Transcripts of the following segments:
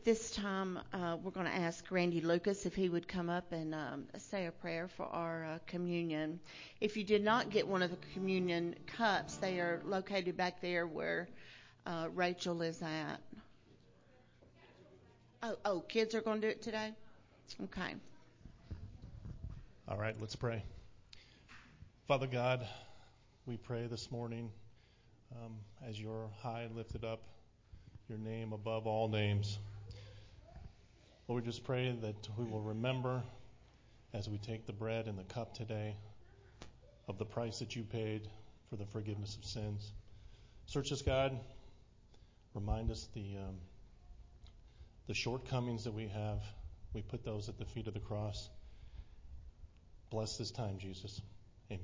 this time, we're going to ask Randy Lucas if he would come up and say a prayer for our communion. If you did not get one of the communion cups, they are located back there where Rachel is at. Oh, kids are going to do it today? Okay. All right, let's pray. Father God, we pray this morning as you're high lifted up, your name above all names. Lord, we just pray that we will remember as we take the bread and the cup today of the price that you paid for the forgiveness of sins. Search us, God. Remind us the shortcomings that we have. We put those at the feet of the cross. Bless this time, Jesus. Amen.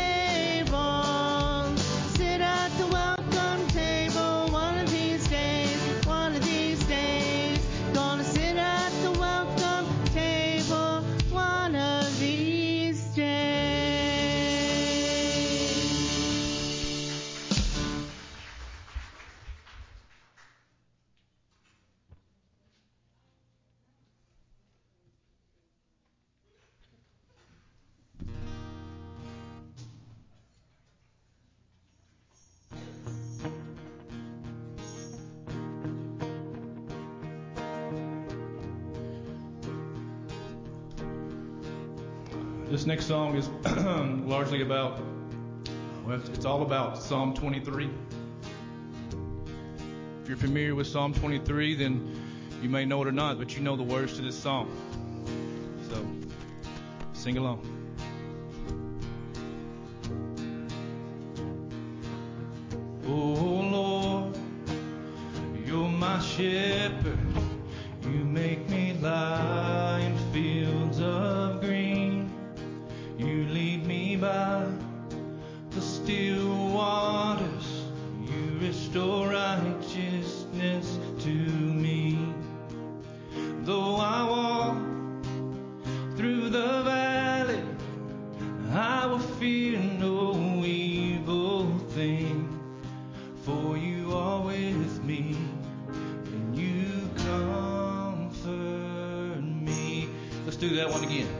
Sit at the welcome table one of these days. This next song is largely about, well, it's all about Psalm 23. If you're familiar with Psalm 23, then you may know it or not, but you know the words to this song. So, sing along. Oh Lord, you're my shepherd. You make me lie in fields of green. You lead me by the still waters. You restore righteousness to me. Though I walk through the valley, I will fear no evil thing, for you are with me, and you comfort me. Let's do that one again.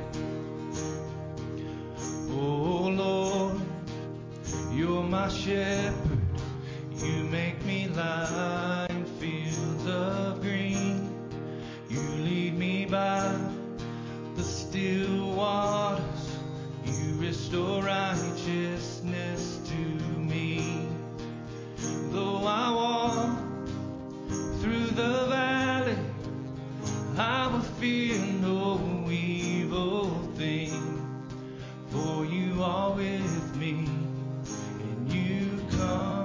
Oh Lord, you're my shepherd. You make me lie in fields of green. You lead me by the still waters. You restore righteousness to me. Though I walk through the valley, I will fear no evil thing, for you are with me, and you come.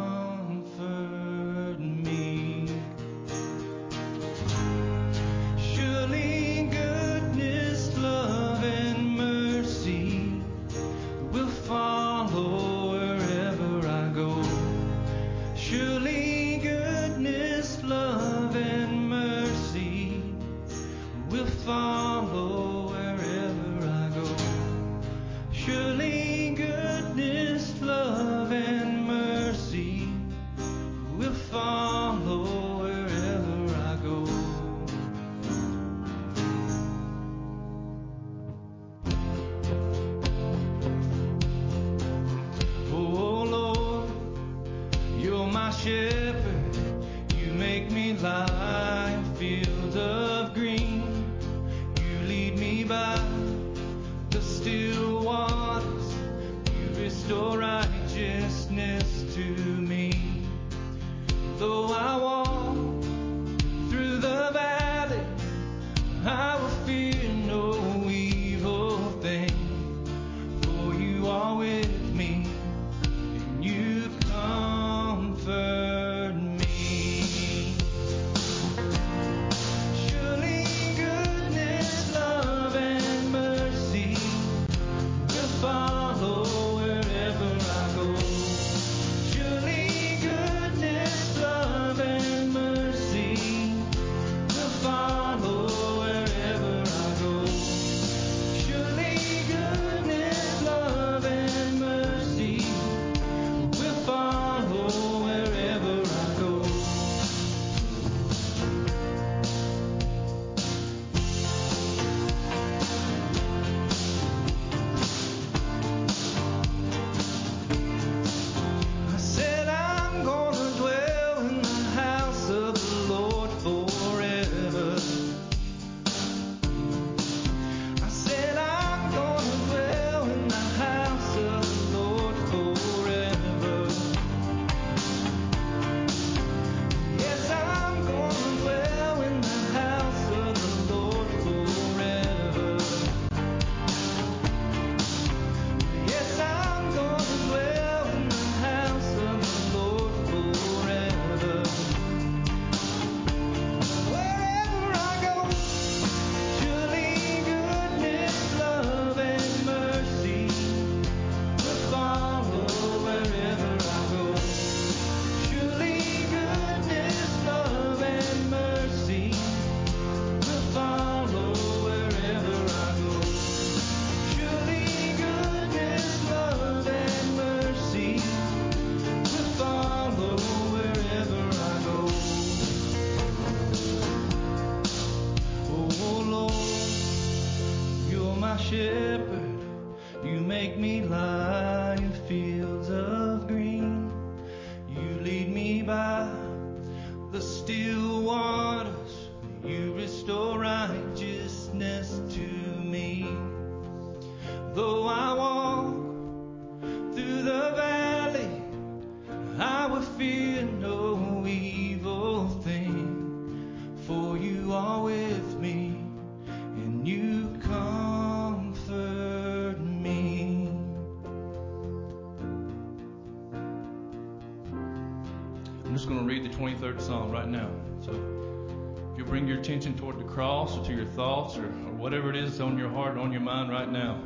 I'm just going to read the 23rd Psalm right now. So if you bring your attention toward the cross or to your thoughts or whatever it is on your heart or on your mind right now.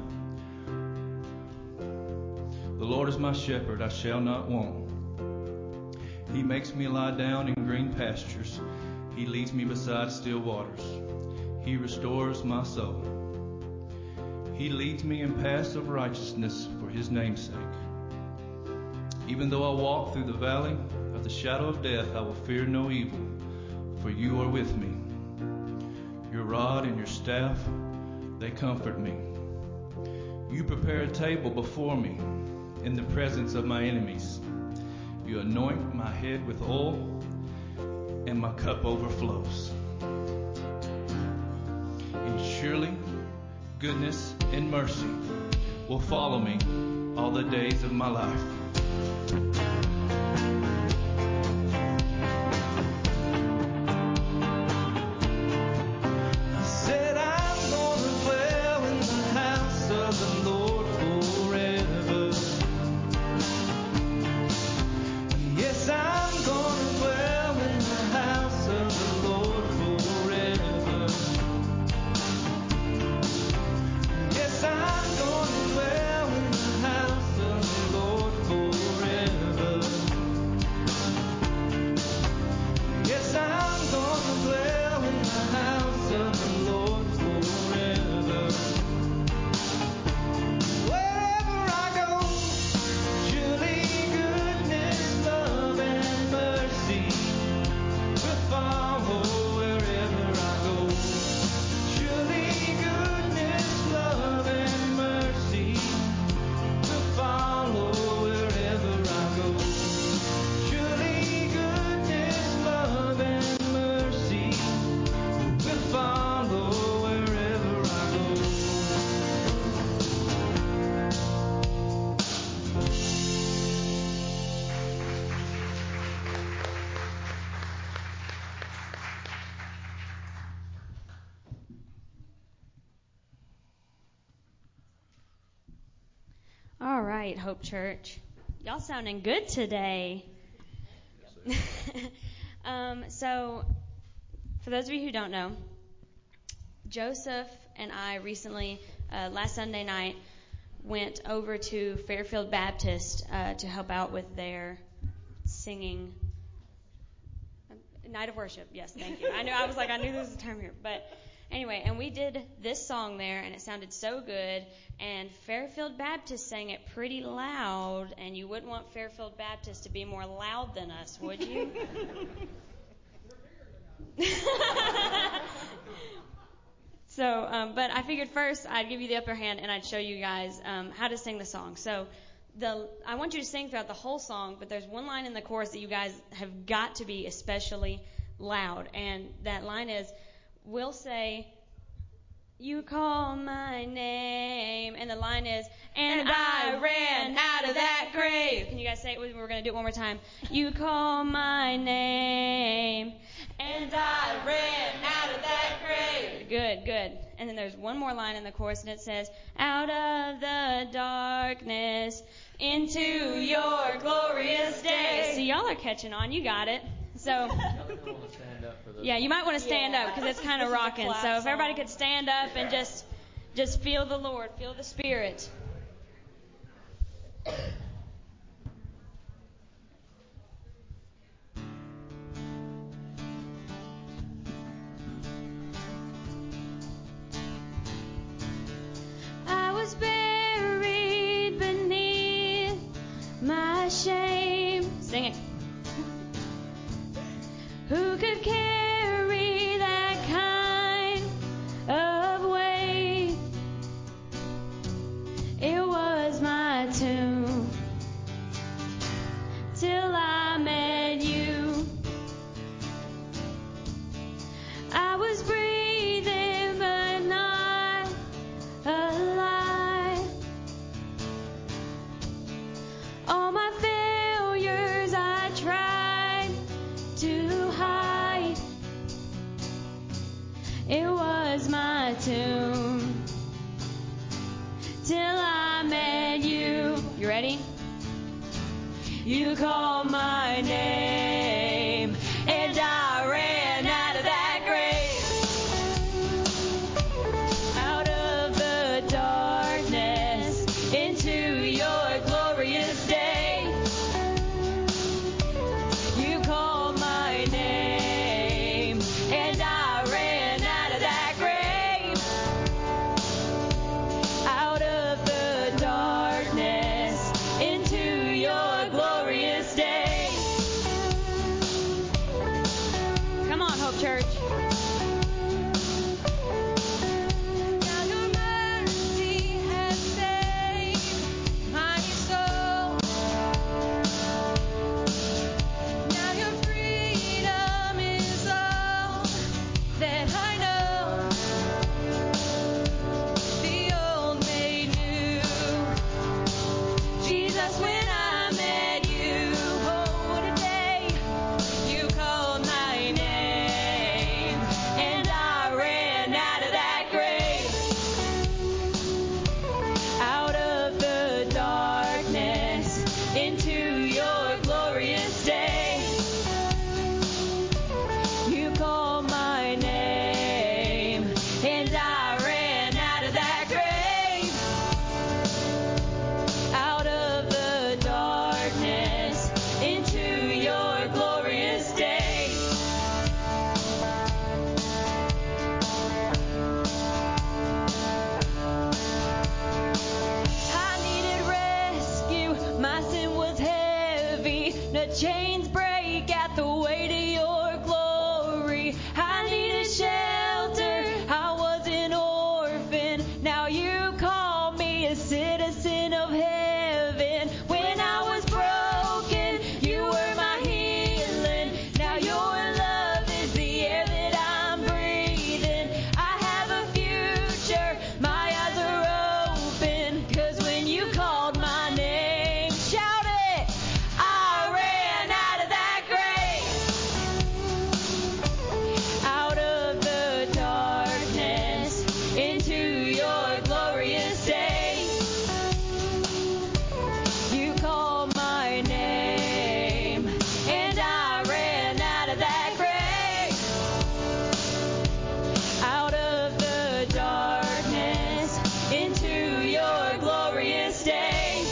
The Lord is my shepherd, I shall not want. He makes me lie down in green pastures. He leads me beside still waters. He restores my soul. He leads me in paths of righteousness for His name's sake. Even though I walk through the valley of the shadow of death, I will fear no evil, for You are with me. Your rod and Your staff, they comfort me. You prepare a table before me in the presence of my enemies. You anoint my head with oil, and my cup overflows. And surely goodness and mercy will follow me all the days of my life. All right, Hope Church. Y'all sounding good today. So, for those of you who don't know, Joseph and I recently, last Sunday night, went over to Fairfield Baptist to help out with their singing night of worship. Yes, thank you. I knew there was a term here, but anyway, and we did this song there, and it sounded so good. And Fairfield Baptist sang it pretty loud, and you wouldn't want Fairfield Baptist to be more loud than us, would you? So, but I figured first I'd give you the upper hand, and I'd show you guys how to sing the song. So, I want you to sing throughout the whole song, but there's one line in the chorus that you guys have got to be especially loud, and that line is, we'll say, "You call my name," and the line is, "And I ran out of that grave." Can you guys say it? We're going to do it one more time. "You call my name, and I ran out of that grave." Good, good. And then there's one more line in the chorus, and it says, "Out of the darkness into your glorious day." See, y'all are catching on. You got it. So, yeah, you might want to stand up because it's kind of rocking. So if everybody could stand up and just feel the Lord, feel the Spirit. I was buried beneath my shame. Sing it. Who could carry that kind of weight? It was my tomb till I met you. I was breathing but not alive. All my failures I tried to hide. It was my tomb till I met you. You ready? You call my name. The chains break at the weight of your glory. I needed shelter, I was an orphan. Now you call me a citizen of heaven. When I was broken, you were my healing. Now your love is the air that I'm breathing. I have a future, my eyes are open. 'Cause when you called my name, shout it, I ran out of that grave. Out of the darkness, into your glorious day. You called my name, and I ran out of that grave. Out of the darkness, into your glorious day.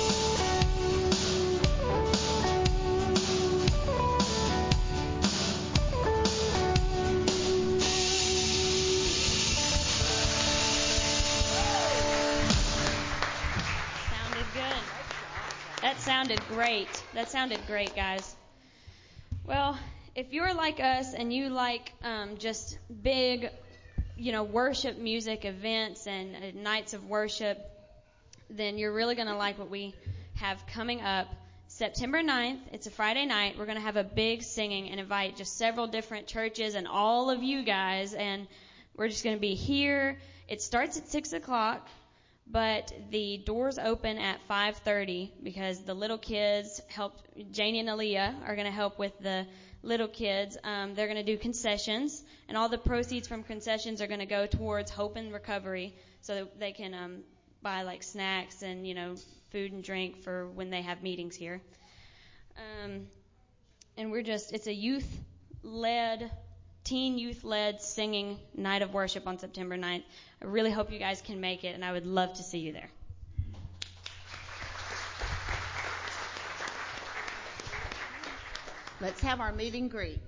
Sounded good. That sounded great. That sounded great, guys. Well, if you're like us and you like just big, worship music events and nights of worship, then you're really going to like what we have coming up. September 9th, it's a Friday night. We're going to have a big singing and invite just several different churches and all of you guys. And we're just going to be here. It starts at 6 o'clock, but the doors open at 5:30 because the little kids Janie and Aaliyah are going to help with the little kids. They're going to do concessions, and all the proceeds from concessions are going to go towards Hope and Recovery so that they can buy like snacks and, food and drink for when they have meetings here. And it's a teen youth-led singing night of worship on September 9th. I really hope you guys can make it, and I would love to see you there. Let's have our meet and greet.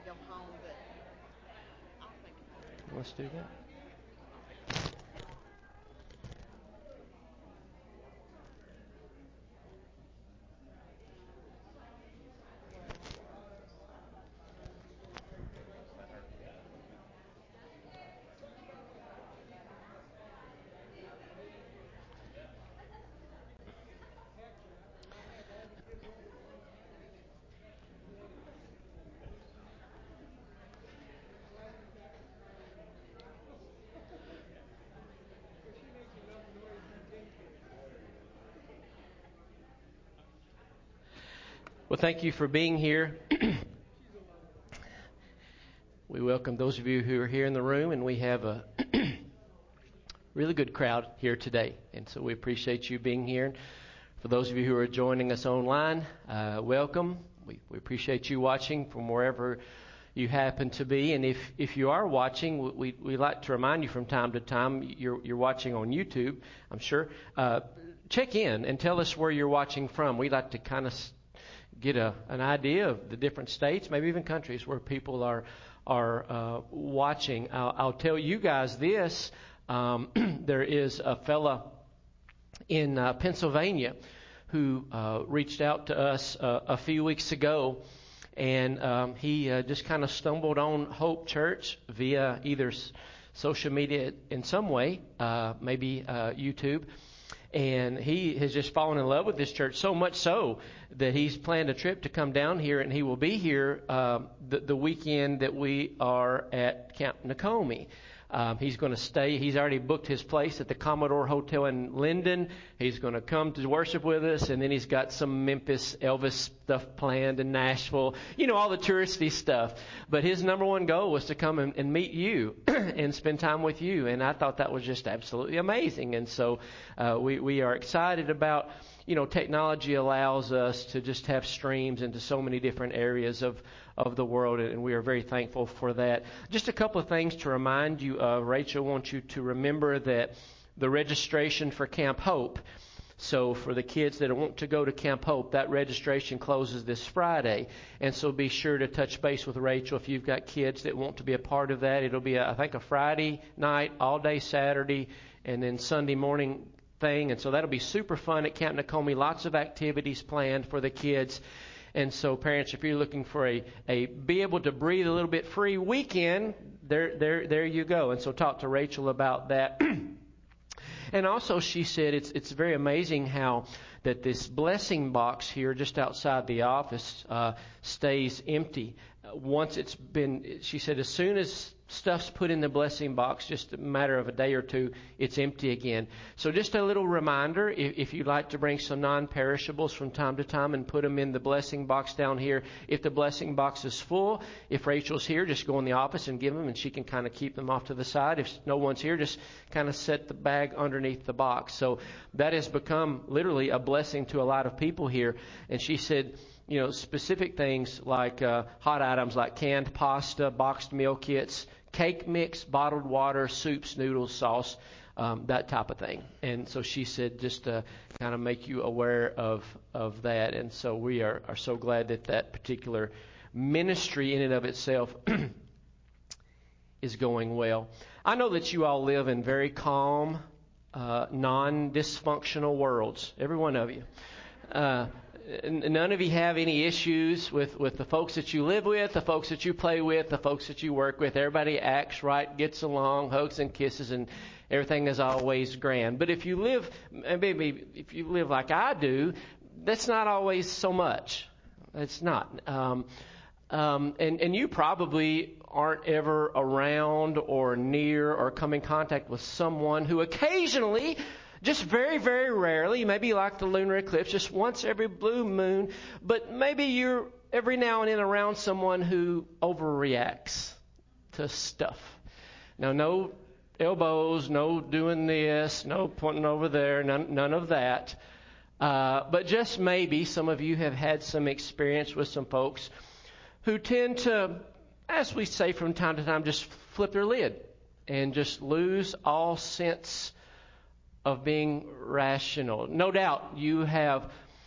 go home, but I'll think about it. Let's do that. Well, thank you for being here. We welcome those of you who are here in the room, and we have a really good crowd here today. And so we appreciate you being here. For those of you who are joining us online, welcome. We appreciate you watching from wherever you happen to be. And if you are watching, we like to remind you from time to time, you're watching on YouTube, I'm sure. Check in and tell us where you're watching from. We like to kind of get an idea of the different states, maybe even countries where people are watching. I'll tell you guys this. There is a fella in Pennsylvania who reached out to us a few weeks ago, and he just kind of stumbled on Hope Church via either social media in some way, maybe YouTube. And he has just fallen in love with this church, so much so that he's planned a trip to come down here, and he will be here the weekend that we are at Camp Nakomi. He's going to stay. He's already booked his place at the Commodore Hotel in Linden. He's going to come to worship with us, and then he's got some Memphis Elvis stuff planned in Nashville. You know, all the touristy stuff. But his number one goal was to come and meet you and spend time with you, and I thought that was just absolutely amazing. And so we are excited about, you know, technology allows us to just have streams into so many different areas of the world, and we are very thankful for that. Just a couple of things to remind you of. Rachel wants you to remember that the registration for Camp Hope, so for the kids that want to go to Camp Hope, that registration closes this Friday. And so be sure to touch base with Rachel if you've got kids that want to be a part of that. It'll be, I think, a Friday night, all day Saturday, and then Sunday morning thing. And so that'll be super fun at Camp Nakomi. Lots of activities planned for the kids. And so parents, if you're looking for a be able to breathe a little bit free weekend, there you go. And so talk to Rachel about that. And also she said it's very amazing how that this blessing box here just outside the office stays empty. Once it's been, she said, as soon as stuff's put in the blessing box, just a matter of a day or two, it's empty again. So just a little reminder, if you'd like to bring some non-perishables from time to time and put them in the blessing box down here. If the blessing box is full, if Rachel's here, just go in the office and give them, and she can kind of keep them off to the side. If no one's here, just kind of set the bag underneath the box. So that has become literally a blessing to a lot of people here. And she said, you know, specific things like hot items like canned pasta, boxed meal kits, cake mix, bottled water, soups, noodles, sauce, that type of thing. And so she said just to kind of make you aware of that. And so we are so glad that particular ministry in and of itself is going well. I know that you all live in very calm, non-dysfunctional worlds, every one of you. None of you have any issues with the folks that you live with, the folks that you play with, the folks that you work with. Everybody acts right, gets along, hugs and kisses, and everything is always grand. But if you live, maybe if you live like I do, that's not always so much. It's not. And you probably aren't ever around or near or come in contact with someone who occasionally, just very, very rarely, maybe like the lunar eclipse, just once every blue moon, but maybe you're every now and then around someone who overreacts to stuff. Now, no elbows, no doing this, no pointing over there, none of that. But just maybe some of you have had some experience with some folks who tend to, as we say from time to time, just flip their lid and just lose all sense of being rational. No doubt you have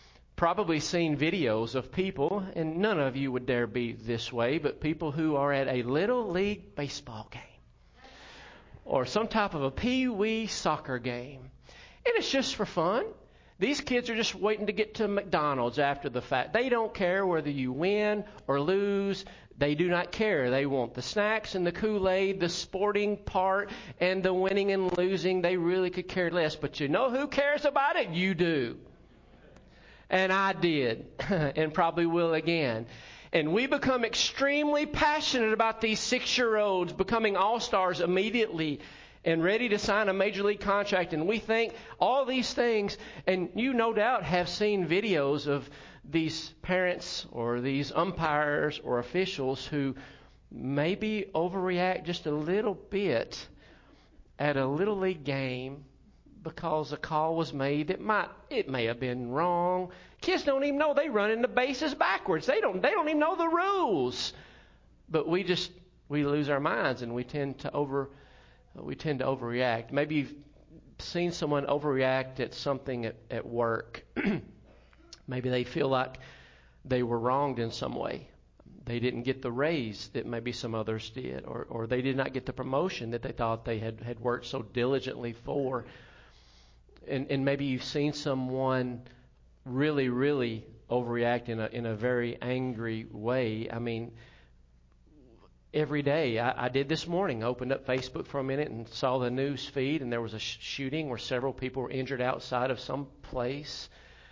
probably seen videos of people, and none of you would dare be this way, but people who are at a little league baseball game or some type of a pee-wee soccer game. And it's just for fun. These kids are just waiting to get to McDonald's after the fact. They don't care whether you win or lose. They do not care. They want the snacks and the Kool-Aid, the sporting part, and the winning and losing. They really could care less. But you know who cares about it? You do. And I did, and probably will again. And we become extremely passionate about these 6-year-olds becoming all-stars immediately and ready to sign a major league contract. And we think all these things, and you no doubt have seen videos of these parents or these umpires or officials who maybe overreact just a little bit at a little league game because a call was made that it may have been wrong. Kids don't even know they run in the bases backwards. They don't even know the rules. But we lose our minds and we tend to overreact. Maybe you've seen someone overreact at something at work. Maybe they feel like they were wronged in some way. They didn't get the raise that maybe some others did, or they did not get the promotion that they thought they had worked so diligently for. And maybe you've seen someone really, really overreact in a very angry way. I mean, every day, I did this morning, opened up Facebook for a minute and saw the news feed, and there was a shooting where several people were injured outside of some place.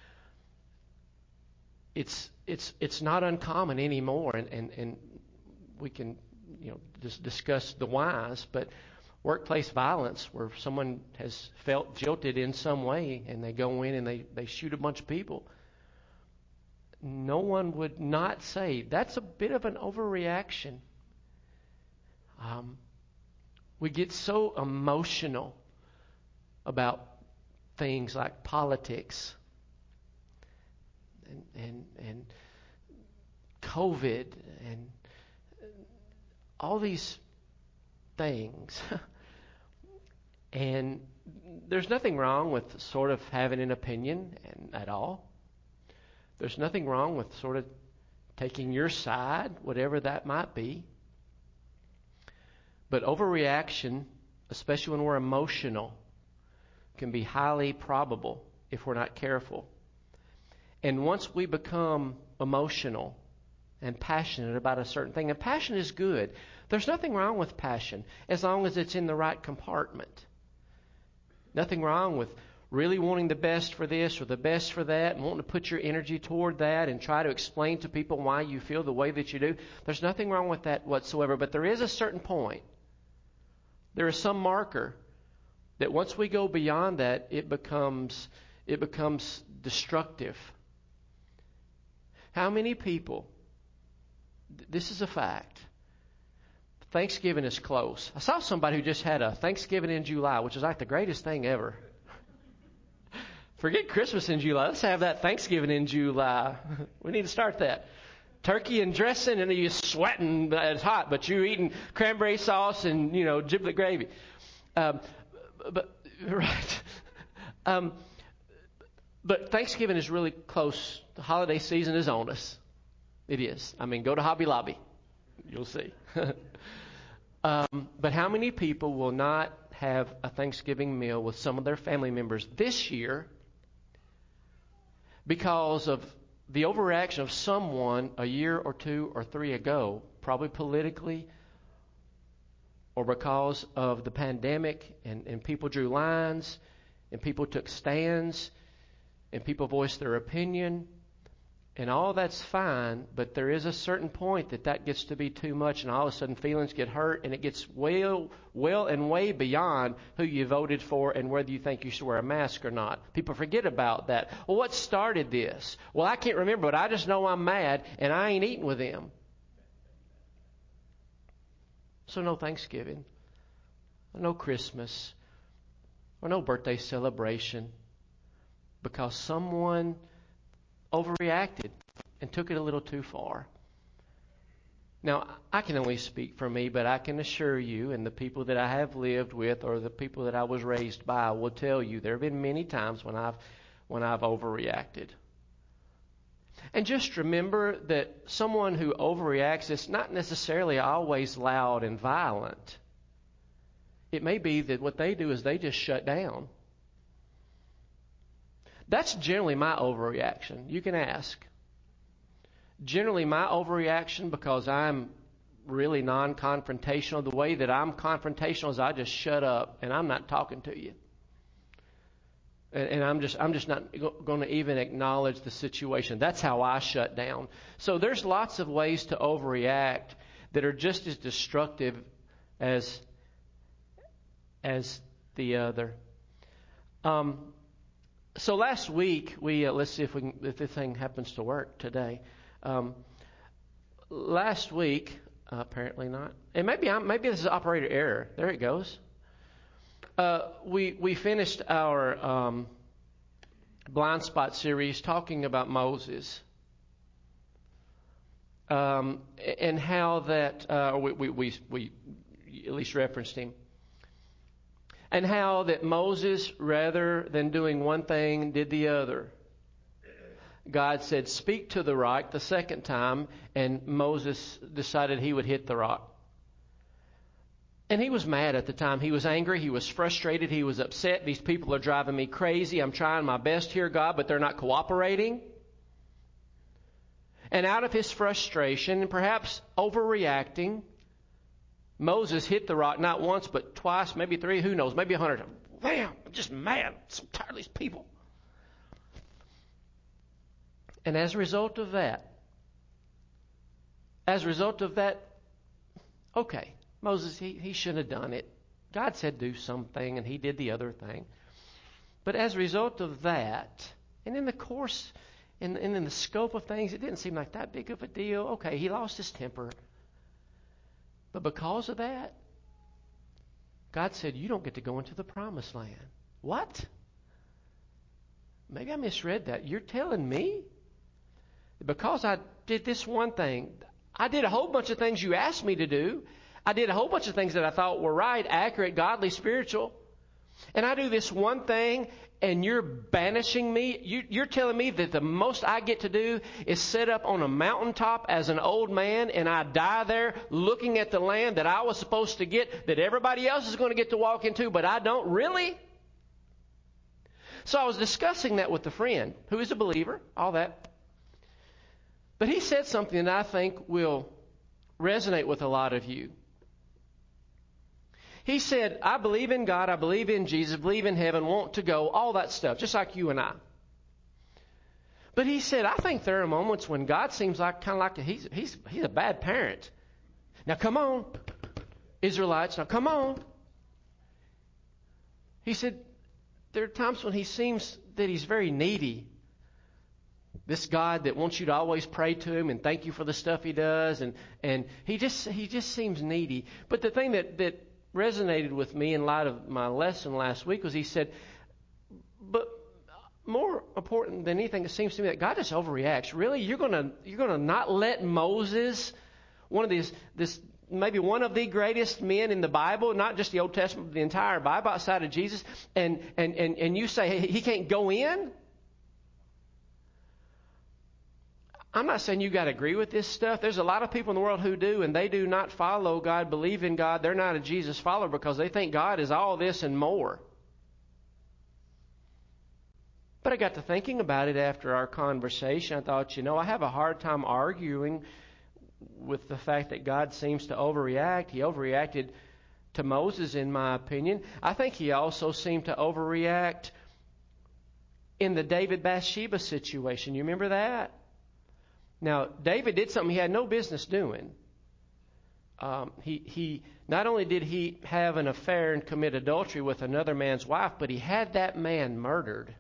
It's not uncommon anymore, and we can just discuss the whys, but workplace violence where someone has felt jilted in some way and they go in and they shoot a bunch of people. No one would not say that's a bit of an overreaction. We get so emotional about things like politics and COVID and all these things. And there's nothing wrong with sort of having an opinion at all. There's nothing wrong with sort of taking your side, whatever that might be. But overreaction, especially when we're emotional, can be highly probable if we're not careful. And once we become emotional and passionate about a certain thing, and passion is good. There's nothing wrong with passion as long as it's in the right compartment. Nothing wrong with really wanting the best for this or the best for that and wanting to put your energy toward that and try to explain to people why you feel the way that you do. There's nothing wrong with that whatsoever. But there is a certain point. There is some marker that once we go beyond that, it becomes destructive. How many people, this is a fact, Thanksgiving is close. I saw somebody who just had a Thanksgiving in July, which is like the greatest thing ever. Forget Christmas in July. Let's have that Thanksgiving in July. We need to start that. Turkey and dressing, and you're sweating. It's hot, but you're eating cranberry sauce and, giblet gravy. But Thanksgiving is really close. The holiday season is on us. It is. I mean, go to Hobby Lobby. You'll see. But how many people will not have a Thanksgiving meal with some of their family members this year because of the overreaction of someone a year or 2 or 3 ago, probably politically, or because of the pandemic, and people drew lines, and people took stands, and people voiced their opinion, and all that's fine, but there is a certain point that gets to be too much, and all of a sudden feelings get hurt, and it gets well and way beyond who you voted for and whether you think you should wear a mask or not. People forget about that. Well, what started this? Well, I can't remember, but I just know I'm mad, and I ain't eating with them. So no Thanksgiving, no Christmas, or no birthday celebration, because someone overreacted and took it a little too far. Now, I can only speak for me, but I can assure you, and the people that I have lived with or the people that I was raised by will tell you, there have been many times when I've overreacted. And just remember that someone who overreacts is not necessarily always loud and violent. It may be that what they do is they just shut down. That's generally my overreaction. You can ask. Generally my overreaction, because I'm really non-confrontational, the way that I'm confrontational is I just shut up and I'm not talking to you. And I'm just not going to even acknowledge the situation. That's how I shut down. So there's lots of ways to overreact that are just as destructive as the other. So last week we let's see if this thing happens to work today. Last week, apparently not. And maybe this is operator error. There it goes. We finished our blind spot series talking about Moses, and how that we at least referenced him, and how that Moses, rather than doing one thing, did the other. God said, "Speak to the rock," the second time, and Moses decided he would hit the rock. And he was mad at the time. He was angry. He was frustrated. He was upset. These people are driving me crazy. I'm trying my best here, God, but they're not cooperating. And out of his frustration, and perhaps overreacting, Moses hit the rock not once, but twice, maybe three, who knows, maybe 100 times. Wham! I'm just mad. I'm so tired of these people. And as a result of that, okay, Moses, he shouldn't have done it. God said do something, and he did the other thing. But as a result of that, and in the course, and in the scope of things, it didn't seem like that big of a deal. Okay, he lost his temper. But because of that, God said, you don't get to go into the promised land. What? Maybe I misread that. You're telling me? Because I did this one thing, I did a whole bunch of things you asked me to do. I did a whole bunch of things that I thought were right, accurate, godly, spiritual. And I do this one thing, and you're banishing me. You're telling me that the most I get to do is sit up on a mountaintop as an old man, and I die there looking at the land that I was supposed to get, that everybody else is going to get to walk into, but I don't really? So I was discussing that with a friend who is a believer, all that. But he said something that I think will resonate with a lot of you. He said, I believe in God, I believe in Jesus, believe in heaven, want to go, all that stuff, just like you and I. But he said, I think there are moments when God seems like kind of like he's a bad parent. Now come on, Israelites, now come on. He said, there are times when he seems that he's very needy. This God that wants you to always pray to him and thank you for the stuff he does, and he just seems needy. But the thing that resonated with me in light of my lesson last week was he said, but more important than anything, it seems to me that God just overreacts. Really, you're gonna not let Moses, one of the greatest men in the Bible, not just the Old Testament, but the entire Bible outside of Jesus, and you say hey, he can't go in? I'm not saying you got to agree with this stuff. There's a lot of people in the world who do, and they do not follow God, believe in God. They're not a Jesus follower because they think God is all this and more. But I got to thinking about it after our conversation. I thought, I have a hard time arguing with the fact that God seems to overreact. He overreacted to Moses, in my opinion. I think he also seemed to overreact in the David-Bathsheba situation. You remember that? Now, David did something he had no business doing. He not only did he have an affair and commit adultery with another man's wife, but he had that man murdered.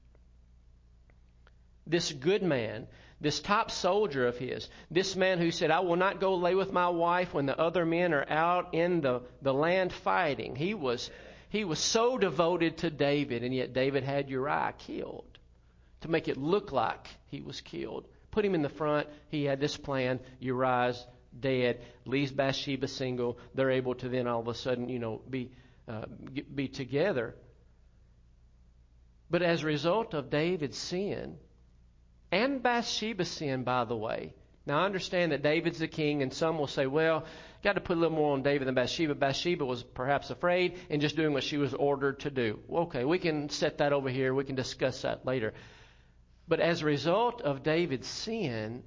This good man, this top soldier of his, this man who said, I will not go lay with my wife when the other men are out in the land fighting. He was so devoted to David, and yet David had Uriah killed to make it look like he was killed. Put him in the front. He had this plan. Uriah's dead. Leaves Bathsheba single. They're able to then all of a sudden, be together. But as a result of David's sin, and Bathsheba's sin, by the way. Now, I understand that David's the king, and some will say, well, got to put a little more on David than Bathsheba. Bathsheba was perhaps afraid and just doing what she was ordered to do. Well, okay, we can set that over here. We can discuss that later. But as a result of David's sin,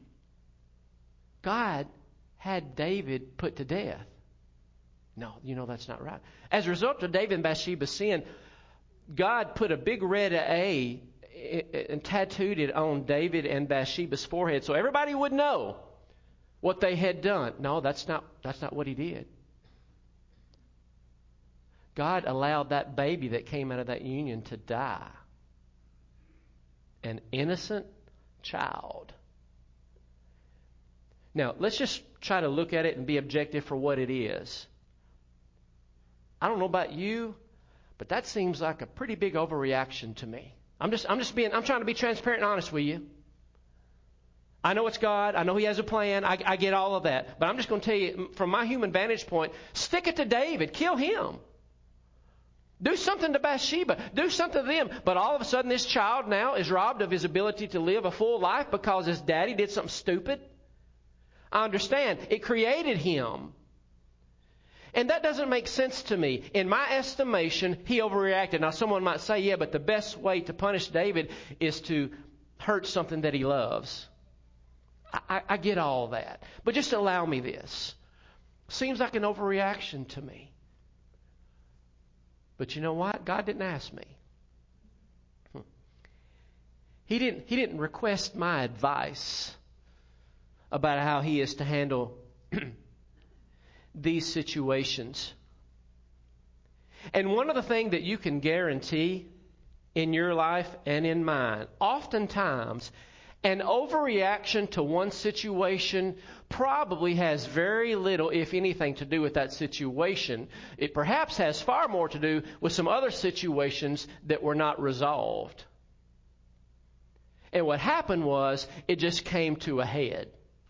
God had David put to death. No, that's not right. As a result of David and Bathsheba's sin, God put a big red A and tattooed it on David and Bathsheba's forehead so everybody would know what they had done. No, that's not what he did. God allowed that baby that came out of that union to die. An innocent child. Now, let's just try to look at it and be objective for what it is. I don't know about you, but that seems like a pretty big overreaction to me. I'm trying to be transparent and honest with you. I know it's God. I know He has a plan. I get all of that. But I'm just going to tell you, from my human vantage point, stick it to David. Kill him. Do something to Bathsheba. Do something to them. But all of a sudden, this child now is robbed of his ability to live a full life because his daddy did something stupid. I understand. It created him. And that doesn't make sense to me. In my estimation, he overreacted. Now, someone might say, yeah, but the best way to punish David is to hurt something that he loves. I get all that. But just allow me this. Seems like an overreaction to me. But you know what? God didn't ask me. He didn't request my advice about how He is to handle these situations. And one of the things that you can guarantee in your life and in mine, oftentimes an overreaction to one situation probably has very little, if anything, to do with that situation. It perhaps has far more to do with some other situations that were not resolved. And what happened was, it just came to a head.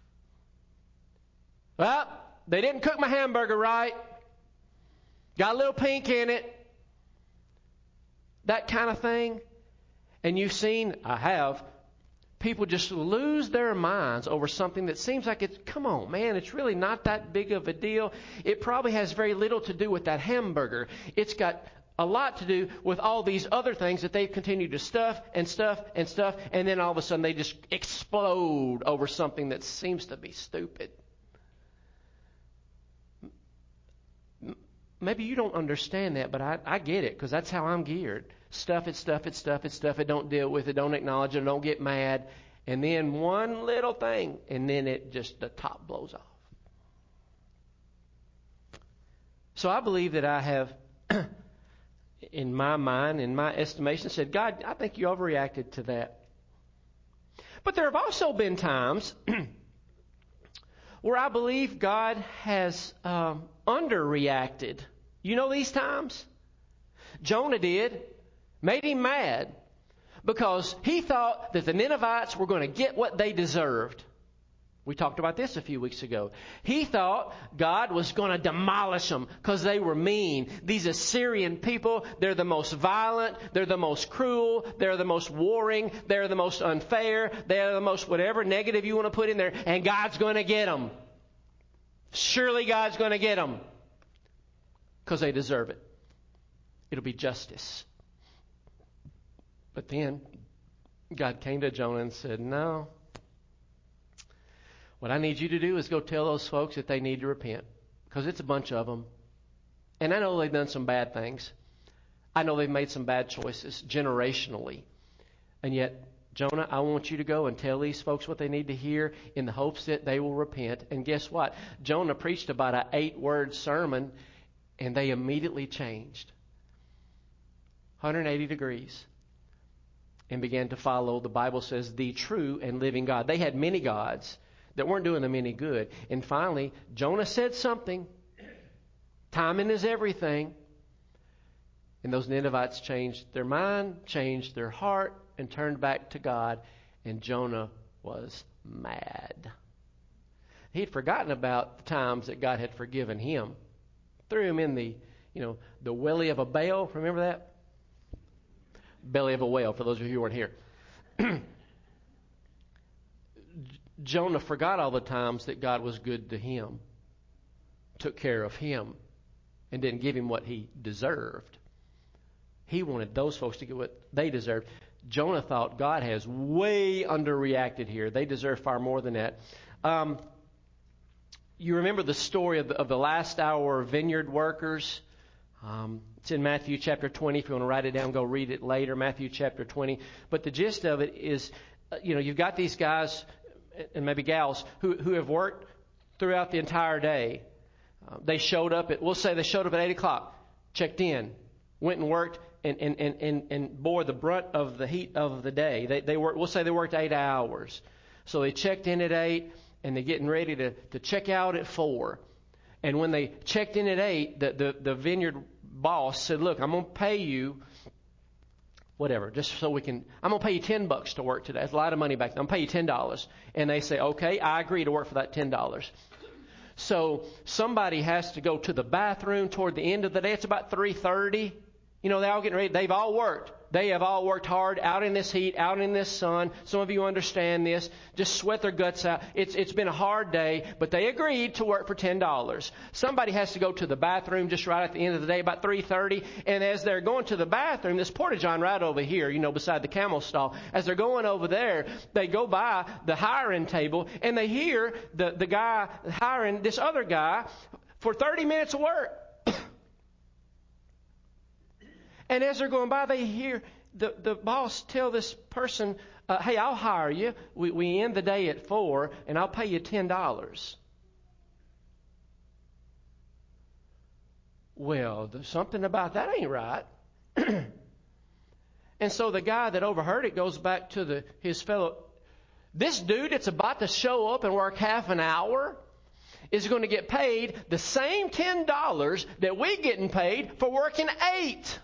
Well, they didn't cook my hamburger right. Got a little pink in it. That kind of thing. And you've seen, I have, people just lose their minds over something that seems like it's, come on, man, it's really not that big of a deal. It probably has very little to do with that hamburger. It's got a lot to do with all these other things that they've continued to stuff, and then all of a sudden they just explode over something that seems to be stupid. Maybe you don't understand that, but I get it, because that's how I'm geared. Stuff it. Don't deal with it. Don't acknowledge it. Don't get mad. And then one little thing, and then the top blows off. So I believe that I have, in my mind, in my estimation, said, God, I think you overreacted to that. But there have also been times where I believe God has underreacted. You know these times? Jonah did. Made him mad because he thought that the Ninevites were going to get what they deserved. We talked about this a few weeks ago. He thought God was going to demolish them because they were mean. These Assyrian people, they're the most violent, they're the most cruel, they're the most warring, they're the most unfair, they're the most whatever negative you want to put in there, and God's going to get them. Surely God's going to get them because they deserve it. It'll be justice. But then God came to Jonah and said, no. What I need you to do is go tell those folks that they need to repent, because it's a bunch of them. And I know they've done some bad things. I know they've made some bad choices generationally. And yet, Jonah, I want you to go and tell these folks what they need to hear in the hopes that they will repent. And guess what? Jonah preached about an 8-word sermon, and they immediately changed. 180 degrees. And began to follow, the Bible says, the true and living God. They had many gods that weren't doing them any good. And finally, Jonah said something. Timing is everything. And those Ninevites changed their mind, changed their heart, and turned back to God. And Jonah was mad. He'd forgotten about the times that God had forgiven him. Threw him in the belly of a bale. Remember that? Belly of a whale, for those of you who weren't here. Jonah forgot all the times that God was good to him, took care of him, and didn't give him what he deserved. He wanted those folks to get what they deserved. Jonah thought God has way underreacted here. They deserve far more than that. You remember the story of the last hour vineyard workers? It's in Matthew chapter 20. If you want to write it down, go read it later. Matthew chapter 20. But the gist of it is, you've got these guys and maybe gals who have worked throughout the entire day. They showed up we'll say they showed up at 8 o'clock, checked in, went and worked, and bore the brunt of the heat of the day. They worked, we'll say they worked 8 hours. So they checked in at 8, and they're getting ready to check out at 4. And when they checked in at 8, the vineyard boss said, look, I'm going to pay you whatever, just so I'm going to pay you $10 to work today. That's a lot of money back then. I'm going to pay you $10. And they say, okay, I agree to work for that $10. So somebody has to go to the bathroom toward the end of the day. It's about 3:30. They're all getting ready. They've all worked. They have all worked hard out in this heat, out in this sun. Some of you understand this. Just sweat their guts out. It's been a hard day, but they agreed to work for $10. Somebody has to go to the bathroom just right at the end of the day, about 3:30. And as they're going to the bathroom, this porta-john right over here, beside the camel stall, as they're going over there, they go by the hiring table and they hear the guy hiring this other guy for 30 minutes of work. And as they're going by, they hear the boss tell this person, hey, I'll hire you. We end the day at 4, and I'll pay you $10. Well, there's something about that ain't right. And so the guy that overheard it goes back to his fellow. This dude that's about to show up and work half an hour is going to get paid the same $10 that we're getting paid for working 8.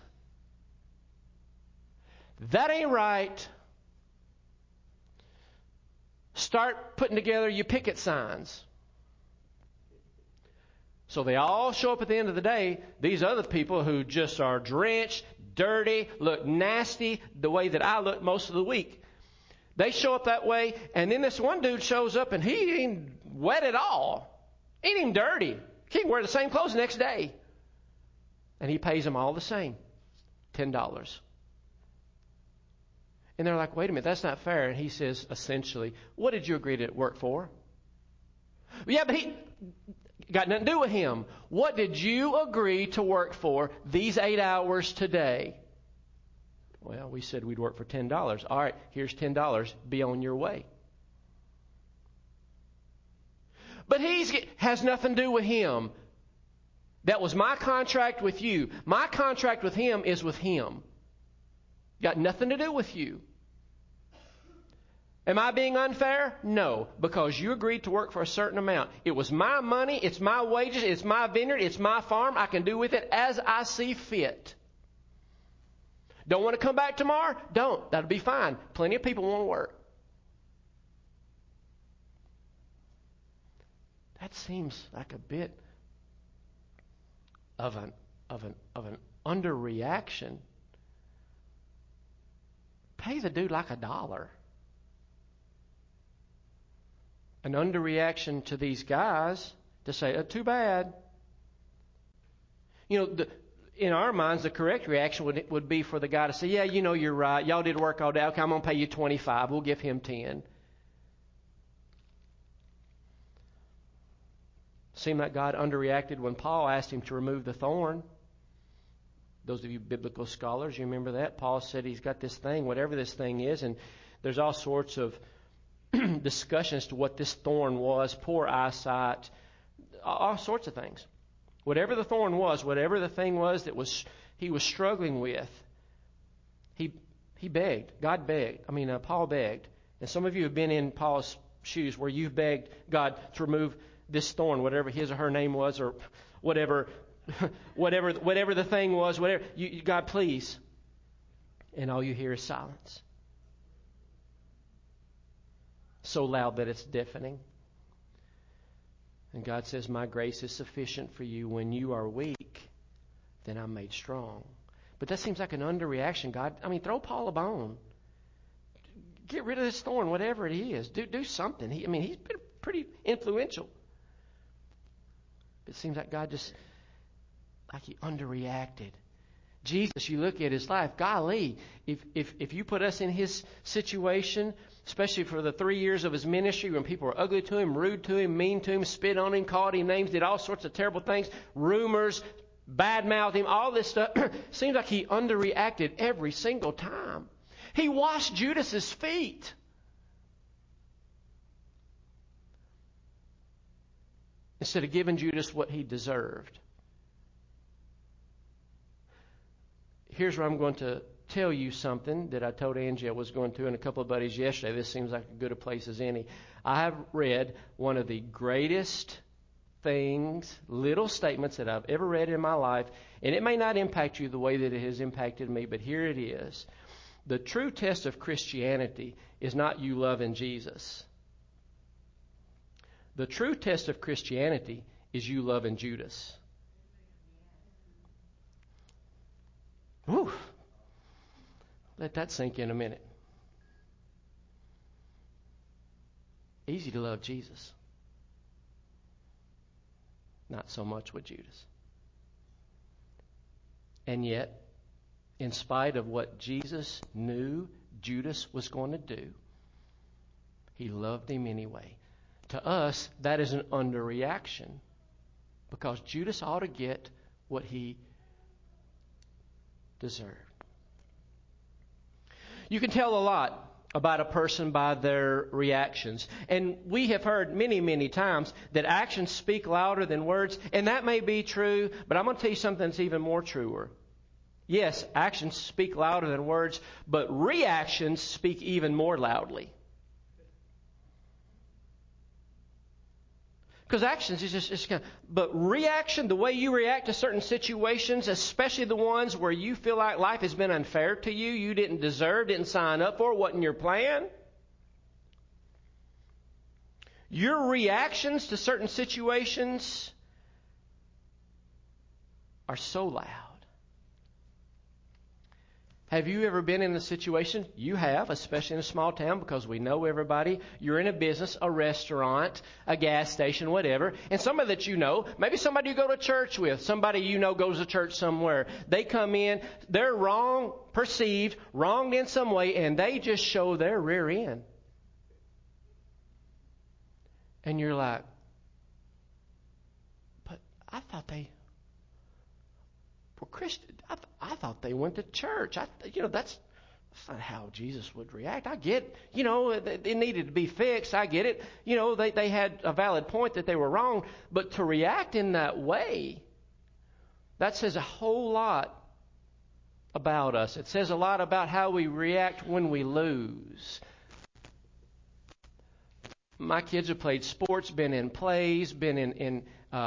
That ain't right. Start putting together your picket signs. So they all show up at the end of the day. These other people who just are drenched, dirty, look nasty, the way that I look most of the week. They show up that way, and then this one dude shows up and he ain't wet at all. He ain't even dirty. He can wear the same clothes the next day. And he pays them all the same, $10. And they're like, wait a minute, that's not fair. And he says, essentially, what did you agree to work for? Yeah, but he got nothing to do with him. What did you agree to work for these 8 hours today? Well, we said we'd work for $10. All right, here's $10. Be on your way. But has nothing to do with him. That was my contract with you. My contract with him is with him. Got nothing to do with you. Am I being unfair? No, because you agreed to work for a certain amount. It was my money, it's my wages, it's my vineyard, it's my farm. I can do with it as I see fit. Don't want to come back tomorrow? Don't. That'll be fine. Plenty of people want to work. That seems like a bit of an underreaction. Pay the dude like $1. An underreaction to these guys to say, oh, too bad. In our minds, the correct reaction would be for the guy to say, yeah, you're right. Y'all did work all day. Okay, I'm going to pay you $25. We'll give him $10. Seemed like God underreacted when Paul asked him to remove the thorn. Those of you biblical scholars, you remember that? Paul said he's got this thing, whatever this thing is, and there's all sorts of discussion as to what this thorn was, poor eyesight, all sorts of things. Whatever the thorn was, whatever the thing was that he was struggling with, he begged. God begged. Paul begged. And some of you have been in Paul's shoes where you've begged God to remove this thorn, whatever his or her name was, or whatever the thing was, whatever. God, please. And all you hear is silence. So loud that it's deafening. And God says, my grace is sufficient for you. When you are weak, then I'm made strong. But that seems like an underreaction. God, throw Paul a bone. Get rid of this thorn, whatever it is. Do something. He's been pretty influential. It seems like God just, like he underreacted. Jesus, you look at his life, golly, if you put us in his situation, especially for the 3 years of his ministry when people were ugly to him, rude to him, mean to him, spit on him, called him names, did all sorts of terrible things, rumors, badmouthed him, all this stuff, seems like he underreacted every single time. He washed Judas's feet. Instead of giving Judas what he deserved. Here's where I'm going to tell you something that I told Angie I was going to and a couple of buddies yesterday. This seems like as good a place as any. I have read one of the greatest things, little statements that I've ever read in my life, and it may not impact you the way that it has impacted me, but here it is. The true test of Christianity is not you loving Jesus. The true test of Christianity is you loving Judas. Whew. Let that sink in a minute. Easy to love Jesus. Not so much with Judas. And yet, in spite of what Jesus knew Judas was going to do, he loved him anyway. To us, that is an underreaction because Judas ought to get what he deserved. You can tell a lot about a person by their reactions. And we have heard many, many times that actions speak louder than words. And that may be true, but I'm going to tell you something that's even more truer. Yes, actions speak louder than words, but reactions speak even more loudly. Because actions is just kind of, but reaction, the way you react to certain situations, especially the ones where you feel like life has been unfair to you, you didn't deserve, didn't sign up for, wasn't your plan. Your reactions to certain situations are so loud. Have you ever been in a situation? You have, especially in a small town because we know everybody. You're in a business, a restaurant, a gas station, whatever. And somebody that you know, maybe somebody you go to church with, somebody you know goes to church somewhere. They come in, they're wrong, perceived, wronged in some way, and they just show their rear end. And you're like, but I thought they were Christian. I thought they went to church. That's not how Jesus would react. I get, it needed to be fixed. I get it. They had a valid point that they were wrong. But to react in that way, that says a whole lot about us. It says a lot about how we react when we lose. My kids have played sports, been in plays, been in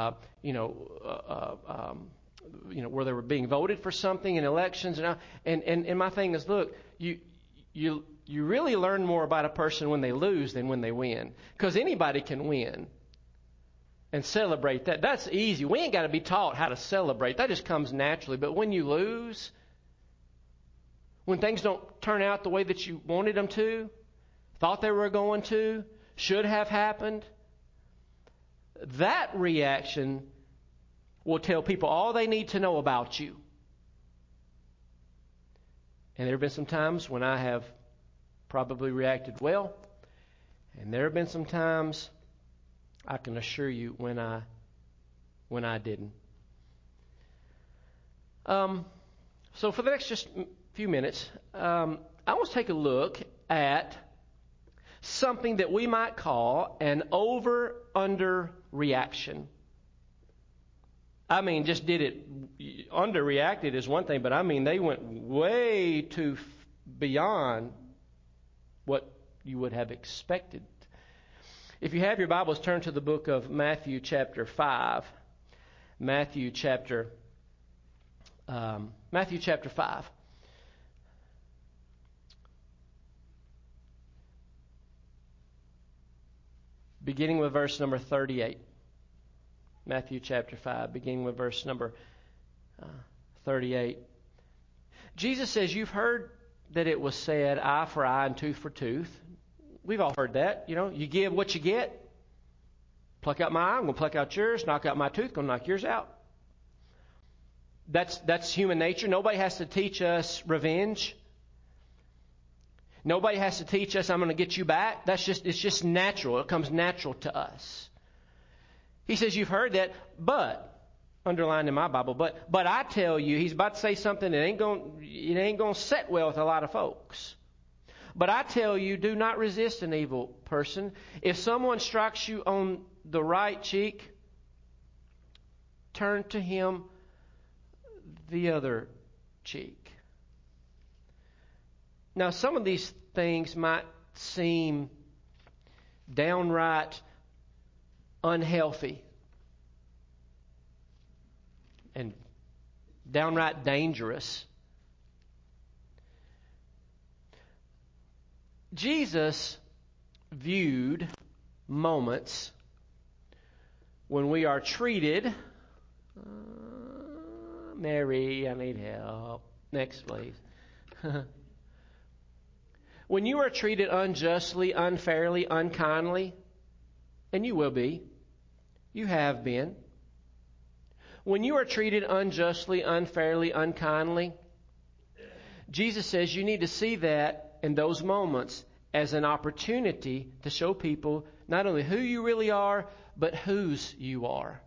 where they were being voted for something in elections, and my thing is, look, you really learn more about a person when they lose than when they win, because anybody can win and celebrate that. That's easy. We ain't got to be taught how to celebrate. That just comes naturally. But when you lose, when things don't turn out the way that you wanted them to, thought they were going to, should have happened, that reaction will tell people all they need to know about you. And there have been some times when I have probably reacted well, and there have been some times, I can assure you, when I didn't. So for the next just few minutes, I want to take a look at something that we might call an over-under reaction. I mean, just did it, underreacted is one thing, but I mean, they went way too beyond what you would have expected. If you have your Bibles, turn to the book of Matthew chapter 5. Matthew chapter 5. Beginning with verse number 38. Matthew chapter 5, beginning with verse number 38. Jesus says, you've heard that it was said, eye for eye and tooth for tooth. We've all heard that. You give what you get. Pluck out my eye, I'm going to pluck out yours. Knock out my tooth, going to knock yours out. That's human nature. Nobody has to teach us revenge. Nobody has to teach us, I'm going to get you back. It's just natural. It comes natural to us. He says, you've heard that, but, underlined in my Bible, but I tell you, he's about to say something that ain't going to set well with a lot of folks. But I tell you, do not resist an evil person. If someone strikes you on the right cheek, turn to him the other cheek. Now, some of these things might seem downright unhealthy and downright dangerous. Jesus viewed moments when we are treated. Mary, I need help. Next, please. When you are treated unjustly, unfairly, unkindly, and you will be, you have been. When you are treated unjustly, unfairly, unkindly, Jesus says you need to see that in those moments as an opportunity to show people not only who you really are, but whose you are.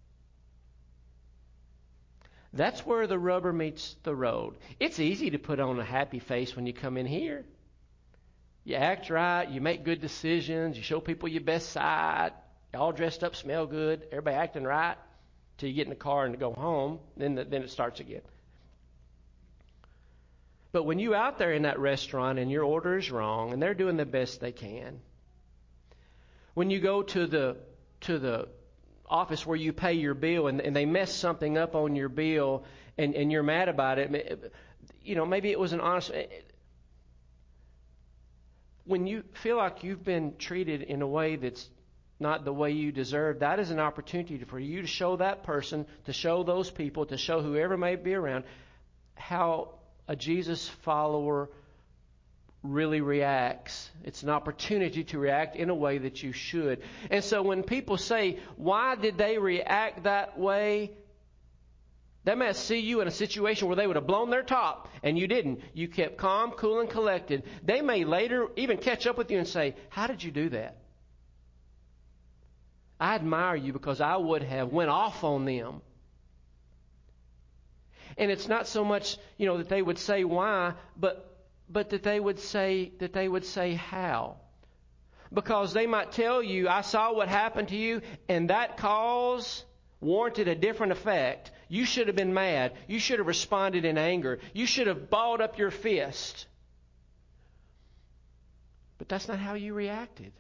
That's where the rubber meets the road. It's easy to put on a happy face when you come in here. You act right, you make good decisions, you show people your best side, you're all dressed up, smell good, everybody acting right, till you get in the car and go home, then it starts again. But when you're out there in that restaurant and your order is wrong and they're doing the best they can, when you go to the office where you pay your bill and they mess something up on your bill and you're mad about it, maybe it was an honest... When you feel like you've been treated in a way that's not the way you deserve, that is an opportunity for you to show that person, to show those people, to show whoever may be around how a Jesus follower really reacts. It's an opportunity to react in a way that you should. And so when people say, why did they react that way? They may see you in a situation where they would have blown their top and you didn't. You kept calm, cool, and collected. They may later even catch up with you and say, how did you do that? I admire you because I would have went off on them. And it's not so much, that they would say why, but that they would say how. Because they might tell you, I saw what happened to you, and that cause warranted a different effect. You should have been mad. You should have responded in anger. You should have balled up your fist. But that's not how you reacted.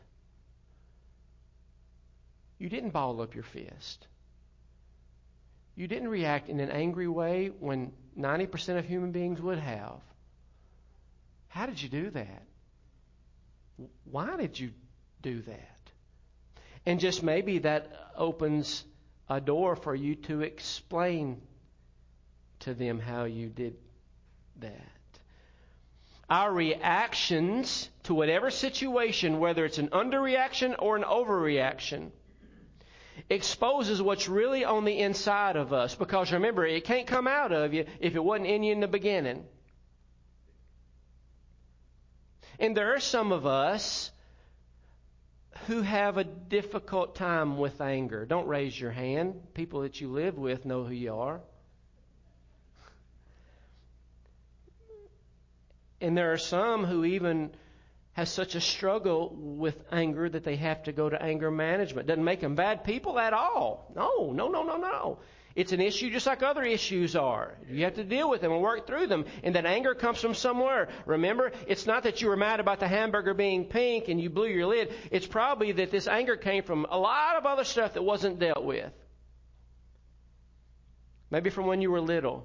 You didn't ball up your fist. You didn't react in an angry way when 90% of human beings would have. How did you do that? Why did you do that? And just maybe that opens a door for you to explain to them how you did that. Our reactions to whatever situation, whether it's an underreaction or an overreaction, exposes what's really on the inside of us. Because remember, it can't come out of you if it wasn't in you in the beginning. And there are some of us who have a difficult time with anger. Don't raise your hand. People that you live with know who you are. And there are some who even have such a struggle with anger that they have to go to anger management. Doesn't make them bad people at all. No. It's an issue just like other issues are. You have to deal with them and work through them. And that anger comes from somewhere. Remember, it's not that you were mad about the hamburger being pink and you blew your lid. It's probably that this anger came from a lot of other stuff that wasn't dealt with. Maybe from when you were little.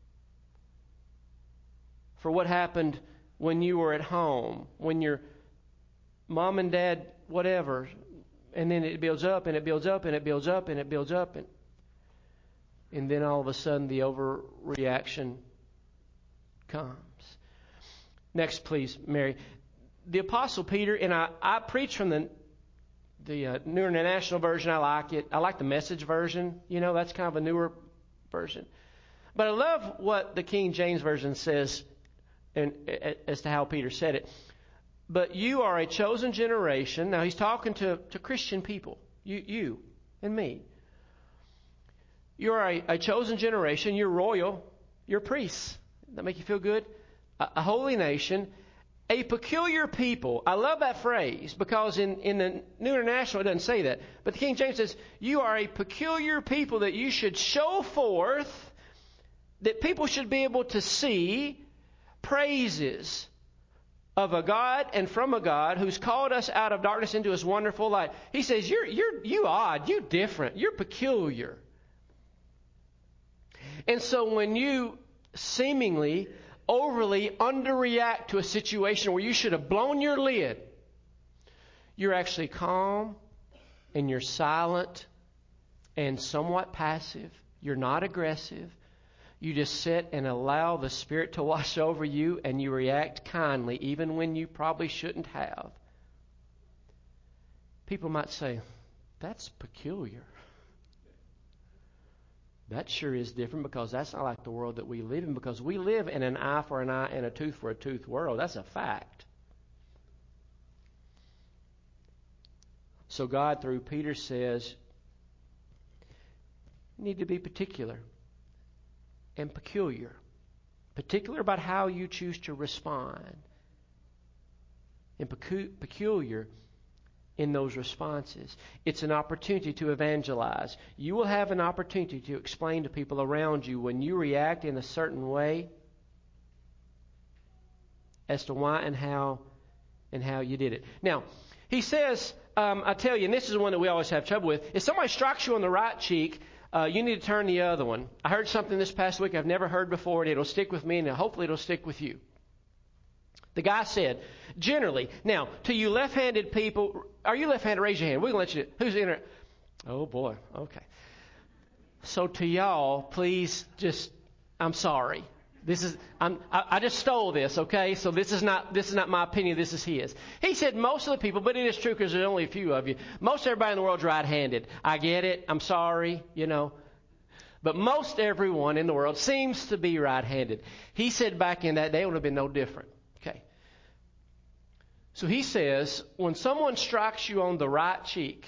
For what happened when you were at home, when your mom and dad, whatever, and then it builds up and it builds up and it builds up and it builds up, and then all of a sudden the overreaction comes. Next, please, Mary. The Apostle Peter, and I preach from the New International Version. I like it. I like the Message version. You know, that's kind of a newer version. But I love what the King James Version says as to how Peter said it. But you are a chosen generation. Now, he's talking to Christian people. You and me. You are a chosen generation. You're royal. You're priests. Does that make you feel good? A holy nation. A peculiar people. I love that phrase because in the New International it doesn't say that. But the King James says, you are a peculiar people that you should show forth, that people should be able to see praises of a God and from a God who's called us out of darkness into His wonderful light. He says, you odd, you different, you're peculiar. And so when you seemingly overly underreact to a situation where you should have blown your lid, you're actually calm and you're silent and somewhat passive. You're not aggressive. You just sit and allow the Spirit to wash over you, and you react kindly even when you probably shouldn't have. People might say, that's peculiar. That sure is different, because that's not like the world that we live in, because we live in an eye for an eye and a tooth for a tooth world. That's a fact. So God, through Peter, says, you need to be particular and peculiar. Particular about how you choose to respond. And peculiar in those responses. It's an opportunity to evangelize. You will have an opportunity to explain to people around you when you react in a certain way as to why and how you did it. Now, he says, I tell you, and this is the one that we always have trouble with, if somebody strikes you on the right cheek, you need to turn the other one. I heard something this past week I've never heard before, and it'll stick with me, and hopefully it'll stick with you. The guy said, generally, now, to you left-handed people, are you left-handed? Raise your hand. We're going to let you, who's in it? Oh, boy. Okay. So to y'all, please just, I'm sorry. I just stole this, okay? So this is not my opinion. This is his. He said most of the people, but it is true because there's only a few of you. Most everybody in the world's right-handed. I get it. I'm sorry, you know. But most everyone in the world seems to be right-handed. He said back in that day it would have been no different. Okay. So he says, when someone strikes you on the right cheek.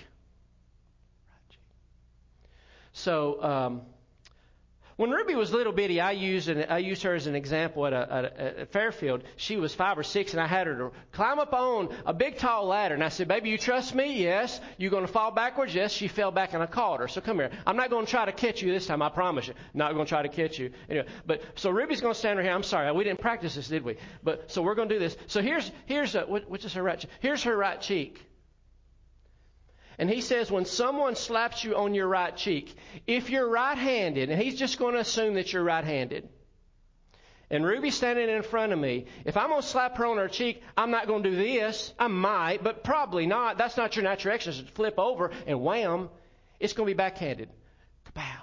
So when Ruby was little bitty, I used her as an example at Fairfield. She was 5 or 6, and I had her to climb up on a big tall ladder. And I said, "Baby, you trust me?" "Yes." "You going to fall backwards?" "Yes." She fell back, and I caught her. So come here. I'm not going to try to catch you this time. I promise you. Not going to try to catch you. Anyway, so Ruby's going to stand right here. I'm sorry, we didn't practice this, did we? But so we're going to do this. So which is her right cheek? Here's her right cheek. And he says when someone slaps you on your right cheek, if you're right-handed, and he's just going to assume that you're right-handed, and Ruby's standing in front of me, if I'm going to slap her on her cheek, I'm not going to do this. I might, but probably not. That's not your natural action. It's flip over and wham. It's going to be backhanded. Kapow.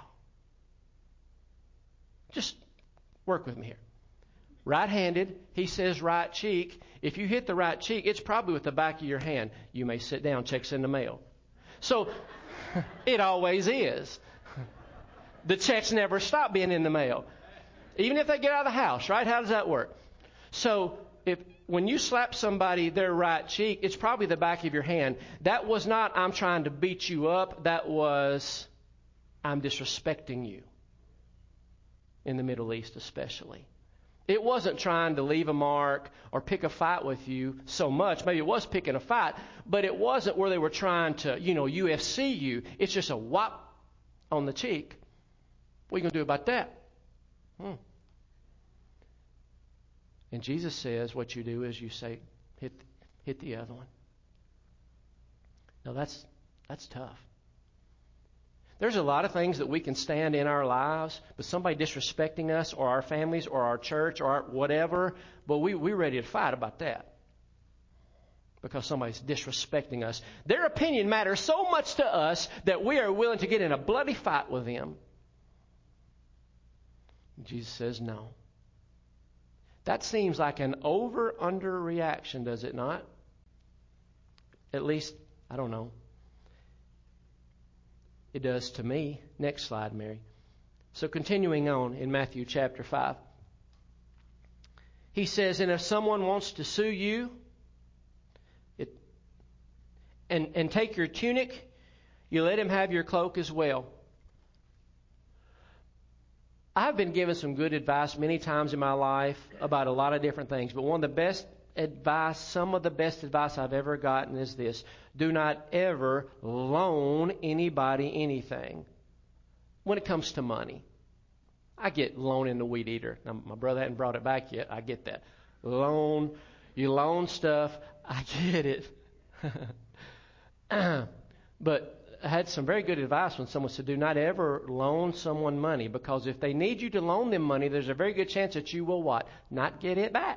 Just work with me here. Right-handed, he says right cheek. If you hit the right cheek, it's probably with the back of your hand. You may sit down, checks in the mail. So, it always is. The checks never stop being in the mail. Even if they get out of the house, right? How does that work? So, when you slap somebody their right cheek, it's probably the back of your hand. That was not, I'm trying to beat you up. That was, I'm disrespecting you. In the Middle East especially. It wasn't trying to leave a mark or pick a fight with you so much. Maybe it was picking a fight, but it wasn't where they were trying to, UFC you. It's just a whop on the cheek. What are you going to do about that? And Jesus says what you do is you say, hit the other one. Now that's tough. There's a lot of things that we can stand in our lives, but somebody disrespecting us or our families or our church or whatever, but we're ready to fight about that because somebody's disrespecting us. Their opinion matters so much to us that we are willing to get in a bloody fight with them. Jesus says no. That seems like an over-under reaction, does it not? At least, I don't know. It does to me. Next slide, Mary. So continuing on in Matthew chapter 5. He says, and if someone wants to sue you and take your tunic, you let him have your cloak as well. I've been given some good advice many times in my life about a lot of different things, but one of the best advice, some of the best advice I've ever gotten is this: do not ever loan anybody anything when it comes to money. I get loaning the weed eater. Now, my brother hadn't brought it back yet. I get that. You loan stuff. I get it. But I had some very good advice when someone said, do not ever loan someone money, because if they need you to loan them money, there's a very good chance that you will what? Not get it back.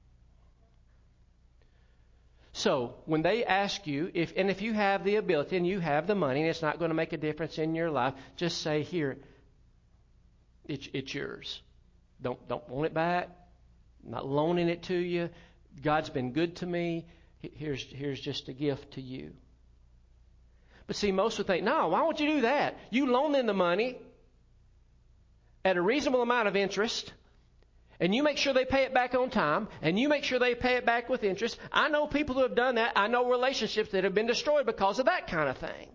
So when they ask you, if you have the ability and you have the money and it's not going to make a difference in your life, just say, here, it's yours. Don't want it back. I'm not loaning it to you. God's been good to me. Here's just a gift to you. But see, most would think, no, why would you do that? You loan them the money at a reasonable amount of interest, and you make sure they pay it back on time, and you make sure they pay it back with interest. I know people who have done that. I know relationships that have been destroyed because of that kind of thing.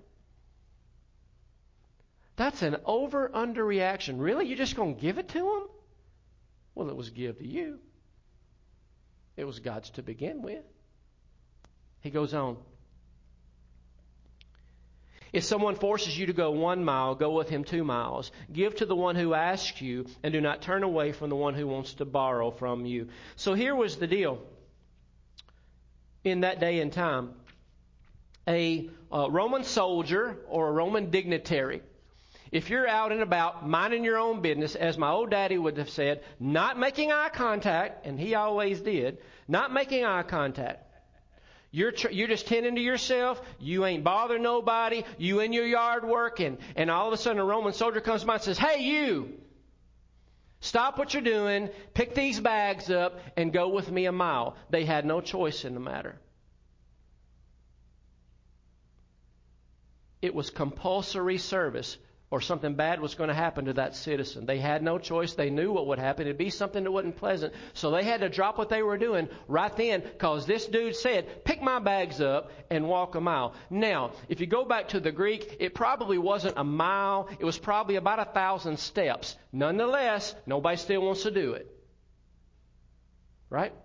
That's an over-under reaction. Really? You're just going to give it to them? Well, it was give to you. It was God's to begin with. He goes on. If someone forces you to go 1 mile, go with him 2 miles. Give to the one who asks you, and do not turn away from the one who wants to borrow from you. So here was the deal. In that day and time, a Roman soldier or a Roman dignitary, if you're out and about minding your own business, as my old daddy would have said, not making eye contact, and he always did, not making eye contact. You're just tending to yourself. You ain't bothering nobody. You in your yard working. And all of a sudden a Roman soldier comes by and says, hey, you, stop what you're doing, pick these bags up, and go with me 1 mile. They had no choice in the matter. It was compulsory service, or something bad was going to happen to that citizen. They had no choice. They knew what would happen. It'd be something that wasn't pleasant. So they had to drop what they were doing right then, because this dude said, pick my bags up and walk 1 mile. Now, if you go back to the Greek, it probably wasn't 1 mile. It was probably about 1,000 steps. Nonetheless, nobody still wants to do it. Right?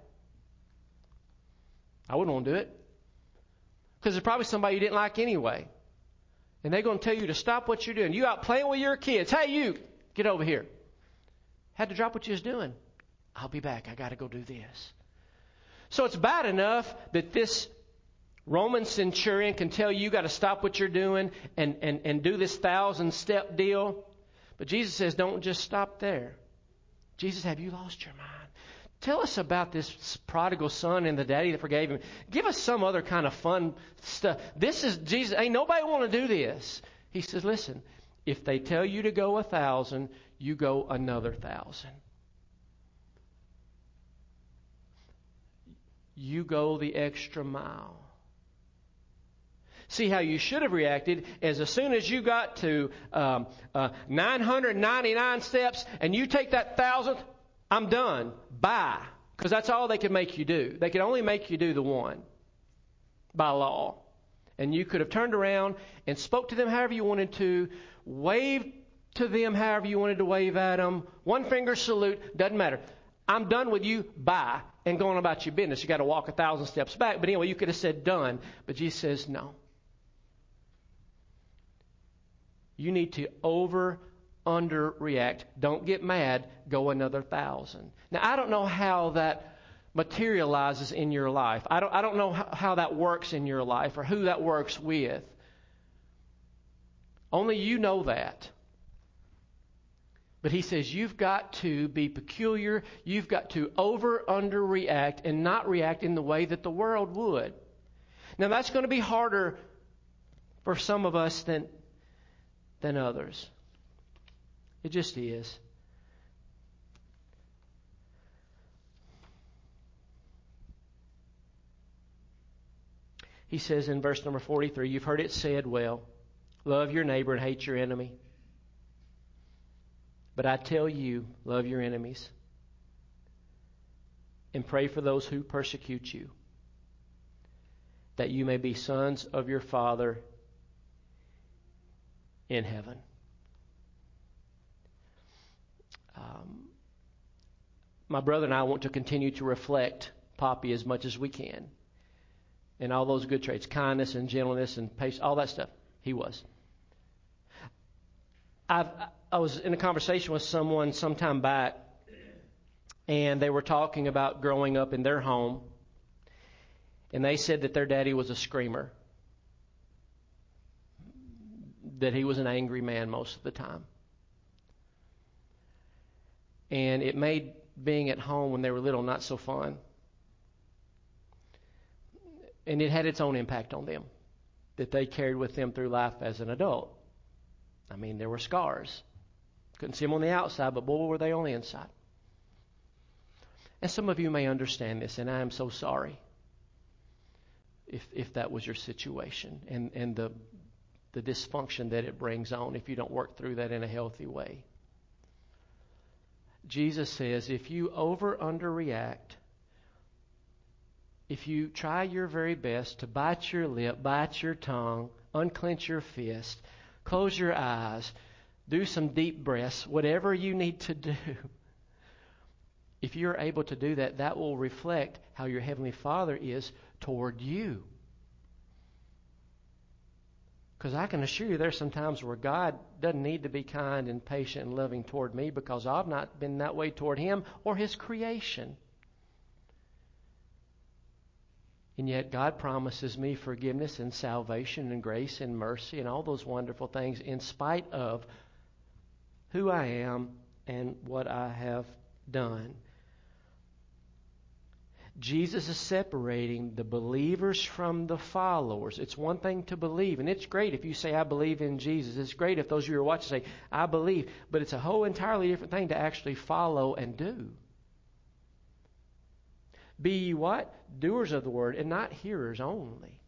I wouldn't want to do it, because there's probably somebody you didn't like anyway. And they're going to tell you to stop what you're doing. You out playing with your kids. Hey, you, get over here. Had to drop what you was doing. I'll be back. I got to go do this. So it's bad enough that this Roman centurion can tell you got to stop what you're doing and do this 1,000-step deal. But Jesus says, don't just stop there. Jesus, have you lost your mind? Tell us about this prodigal son and the daddy that forgave him. Give us some other kind of fun stuff. This is Jesus. Ain't nobody want to do this. He says, listen, if they tell you to go 1,000, you go another 1,000. You go the extra mile. See how you should have reacted is as soon as you got to 999 steps and you take that 1,000th, I'm done. Bye. Because that's all they could make you do. They could only make you do the one by law. And you could have turned around and spoke to them however you wanted to, waved to them however you wanted to wave at them, 1 finger salute, doesn't matter. I'm done with you, bye, and going about your business. You got to walk 1,000 steps back. But anyway, you could have said done. But Jesus says no. You need to underreact. Don't get mad. Go another 1,000. Now, I don't know how that materializes in your life. I don't know how that works in your life or who that works with. Only you know that. But he says you've got to be peculiar. You've got to underreact and not react in the way that the world would. Now, that's going to be harder for some of us than others. It just is. He says in verse number 43, you've heard it said, well, love your neighbor and hate your enemy. But I tell you, love your enemies and pray for those who persecute you, that you may be sons of your Father in heaven. My brother and I want to continue to reflect Poppy as much as we can. And all those good traits, kindness and gentleness and patience, all that stuff, he was. I was in a conversation with someone some time back, and they were talking about growing up in their home. And they said that their daddy was a screamer, that he was an angry man most of the time. And it made being at home when they were little not so fun. And it had its own impact on them that they carried with them through life as an adult. I mean, there were scars. Couldn't see them on the outside, but boy, were they on the inside. And some of you may understand this, and I am so sorry if that was your situation and the dysfunction that it brings on if you don't work through that in a healthy way. Jesus says, if you underreact, if you try your very best to bite your lip, bite your tongue, unclench your fist, close your eyes, do some deep breaths, whatever you need to do, if you're able to do that, that will reflect how your Heavenly Father is toward you. Because I can assure you there's some times where God doesn't need to be kind and patient and loving toward me because I've not been that way toward Him or His creation. And yet God promises me forgiveness and salvation and grace and mercy and all those wonderful things in spite of who I am and what I have done. Jesus is separating the believers from the followers. It's one thing to believe, and it's great if you say, I believe in Jesus. It's great if those of you who are watching say, I believe. But it's a whole entirely different thing to actually follow and do. Be ye what? Doers of the word, and not hearers only.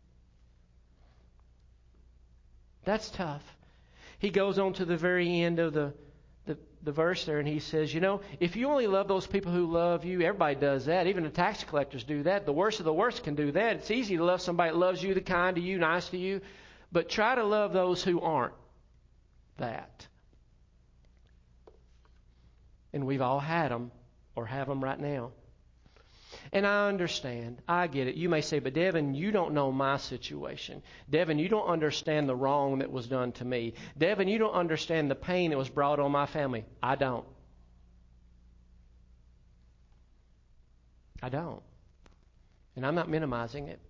That's tough. He goes on to the very end of the verse there, and he says, you know, if you only love those people who love you, everybody does that. Even the tax collectors do that. The worst of the worst can do that. It's easy to love somebody that loves you, the kind to you, nice to you. But try to love those who aren't that. And we've all had them or have them right now. And I understand. I get it. You may say, but Devin, you don't know my situation. Devin, you don't understand the wrong that was done to me. Devin, you don't understand the pain that was brought on my family. I don't. I don't. And I'm not minimizing it.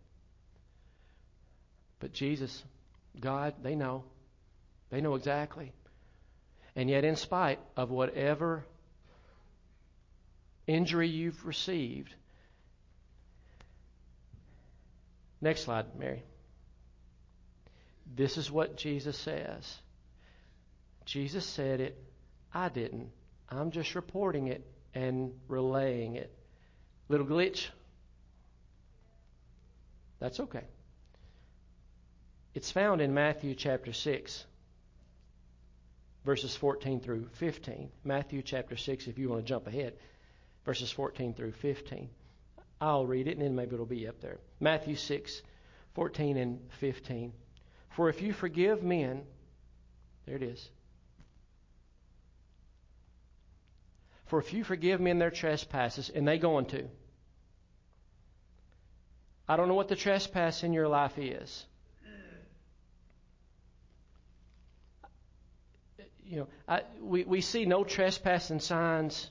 But Jesus, God, they know. They know exactly. And yet in spite of whatever injury you've received. Next slide, Mary. This is what Jesus says. Jesus said it. I didn't. I'm just reporting it and relaying it. Little glitch? That's okay. It's found in Matthew chapter 6, verses 14 through 15. Matthew chapter 6, if you want to jump ahead, verses 14 through 15. I'll read it, and then maybe it'll be up there. Matthew 6, 14 and 15. For if you forgive men, there it is. For if you forgive men their trespasses, and they going to. I don't know what the trespass in your life is. You know, we see no trespassing signs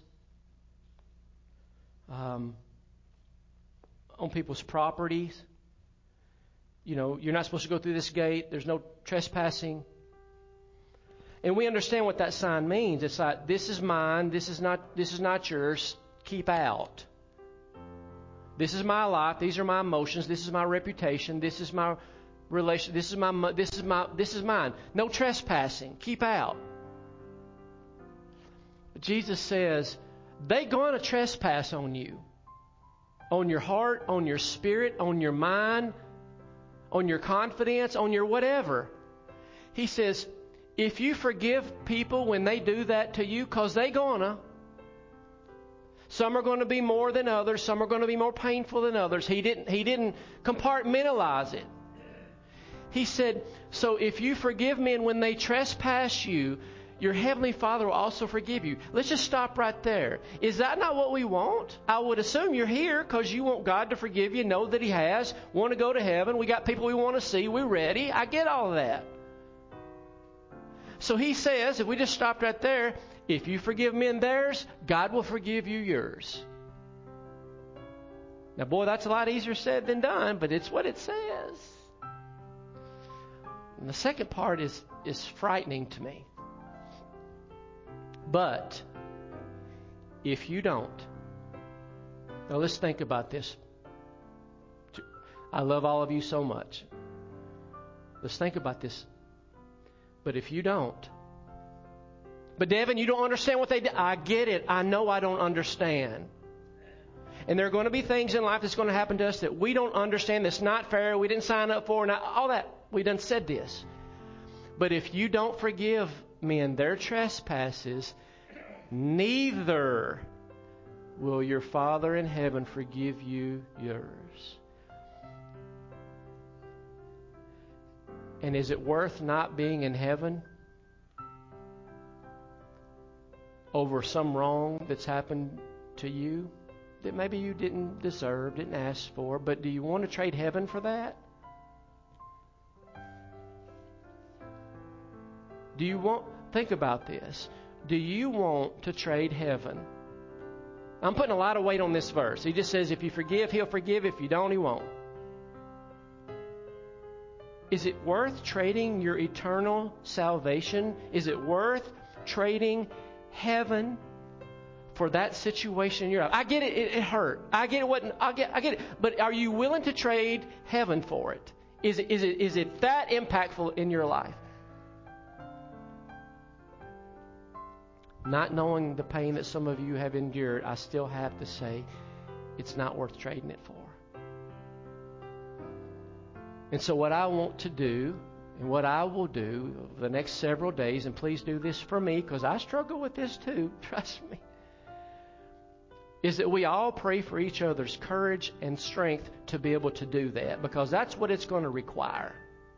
on people's properties. You know, you're not supposed to go through this gate. There's no trespassing. And we understand what that sign means. It's like, this is mine. This is not yours. Keep out. This is my life. These are my emotions. This is my reputation. This is my relation. This is mine. No trespassing. Keep out. But Jesus says, they're going to trespass on you. On your heart, on your spirit, on your mind. on your confidence, on your whatever. He says, if you forgive people when they do that to you, because they're gonna. Some are going to be more than others. Some are going to be more painful than others. He didn't compartmentalize it. He said, so if you forgive men when they trespass you, your Heavenly Father will also forgive you. Let's just stop right there. Is that not what we want? I would assume you're here because you want God to forgive you, know that He has, want to go to heaven. We got people we want to see. We're ready. I get all of that. So He says, if we just stopped right there, if you forgive men theirs, God will forgive you yours. Now, boy, that's a lot easier said than done, but it's what it says. And the second part is frightening to me. But if you don't, now let's think about this. I love all of you so much. Let's think about this. But if you don't, but Devin, you don't understand what they did. I get it. I know I don't understand. And there are going to be things in life that's going to happen to us that we don't understand, that's not fair, we didn't sign up for, and all that. We done said this. But if you don't forgive men their trespasses, neither will your Father in heaven forgive you yours. And is it worth not being in heaven over some wrong that's happened to you that maybe you didn't deserve, didn't ask for, but do you want to trade heaven for that? Think about this. Do you want to trade heaven? I'm putting a lot of weight on this verse. He just says if you forgive, He'll forgive. If you don't, He won't. Is it worth trading your eternal salvation? Is it worth trading heaven for that situation in your life? I get it. It hurt. I get it. I get it. But are you willing to trade heaven for it? Is it that impactful in your life? Not knowing the pain that some of you have endured, I still have to say it's not worth trading it for. And so what I want to do, and what I will do over the next several days, and please do this for me because I struggle with this too, trust me, is that we all pray for each other's courage and strength to be able to do that, because that's what it's going to require.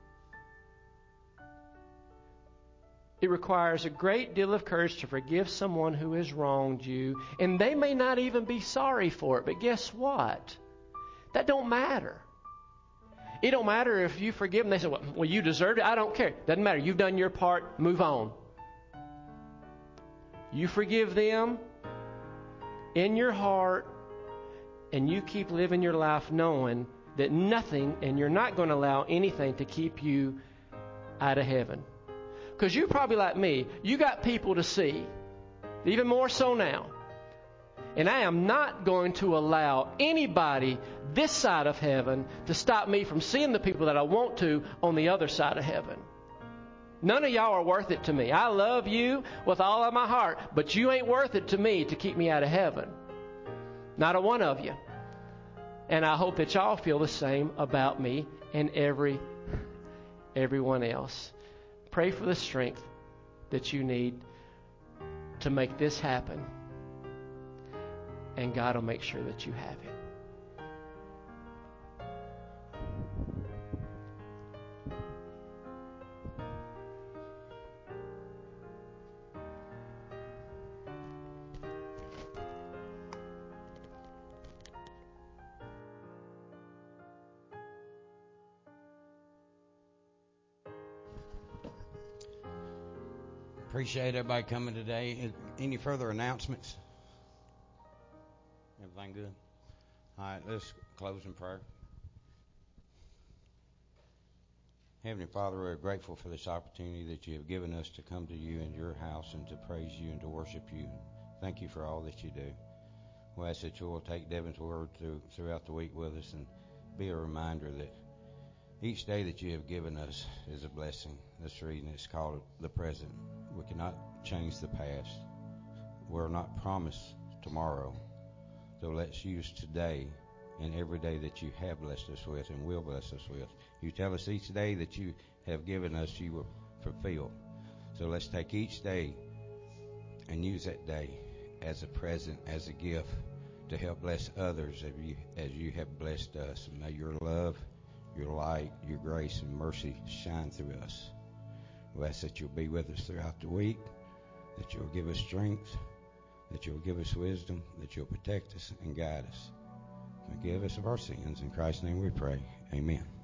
It requires a great deal of courage to forgive someone who has wronged you, and they may not even be sorry for it, but guess what? That don't matter. It don't matter if you forgive them. They say, well, you deserved it. I don't care. Doesn't matter. You've done your part. Move on. You forgive them in your heart, and you keep living your life knowing that nothing, and you're not going to allow anything to keep you out of heaven. Because you're probably like me. You got people to see, even more so now. And I am not going to allow anybody this side of heaven to stop me from seeing the people that I want to on the other side of heaven. None of y'all are worth it to me. I love you with all of my heart, but you ain't worth it to me to keep me out of heaven. Not a one of you. And I hope that y'all feel the same about me and everyone else. Pray for the strength that you need to make this happen. And God will make sure that you have it. Appreciate everybody coming today. Any further announcements? Everything good? All right, let's close in prayer. Heavenly Father, we're grateful for this opportunity that you have given us to come to you in your house and to praise you and to worship you. Thank you for all that you do. We ask that you will take Devin's word throughout the week with us and be a reminder that each day that you have given us is a blessing. This reason it's called the present. We cannot change the past. We're not promised tomorrow. So let's use today and every day that you have blessed us with and will bless us with. You tell us each day that you have given us, you will fulfill. So let's take each day and use that day as a present, as a gift to help bless others as you have blessed us. And may your love, your light, your grace, and mercy shine through us. We ask that you'll be with us throughout the week, that you'll give us strength, that you'll give us wisdom, that you'll protect us and guide us. Forgive us of our sins. In Christ's name we pray. Amen.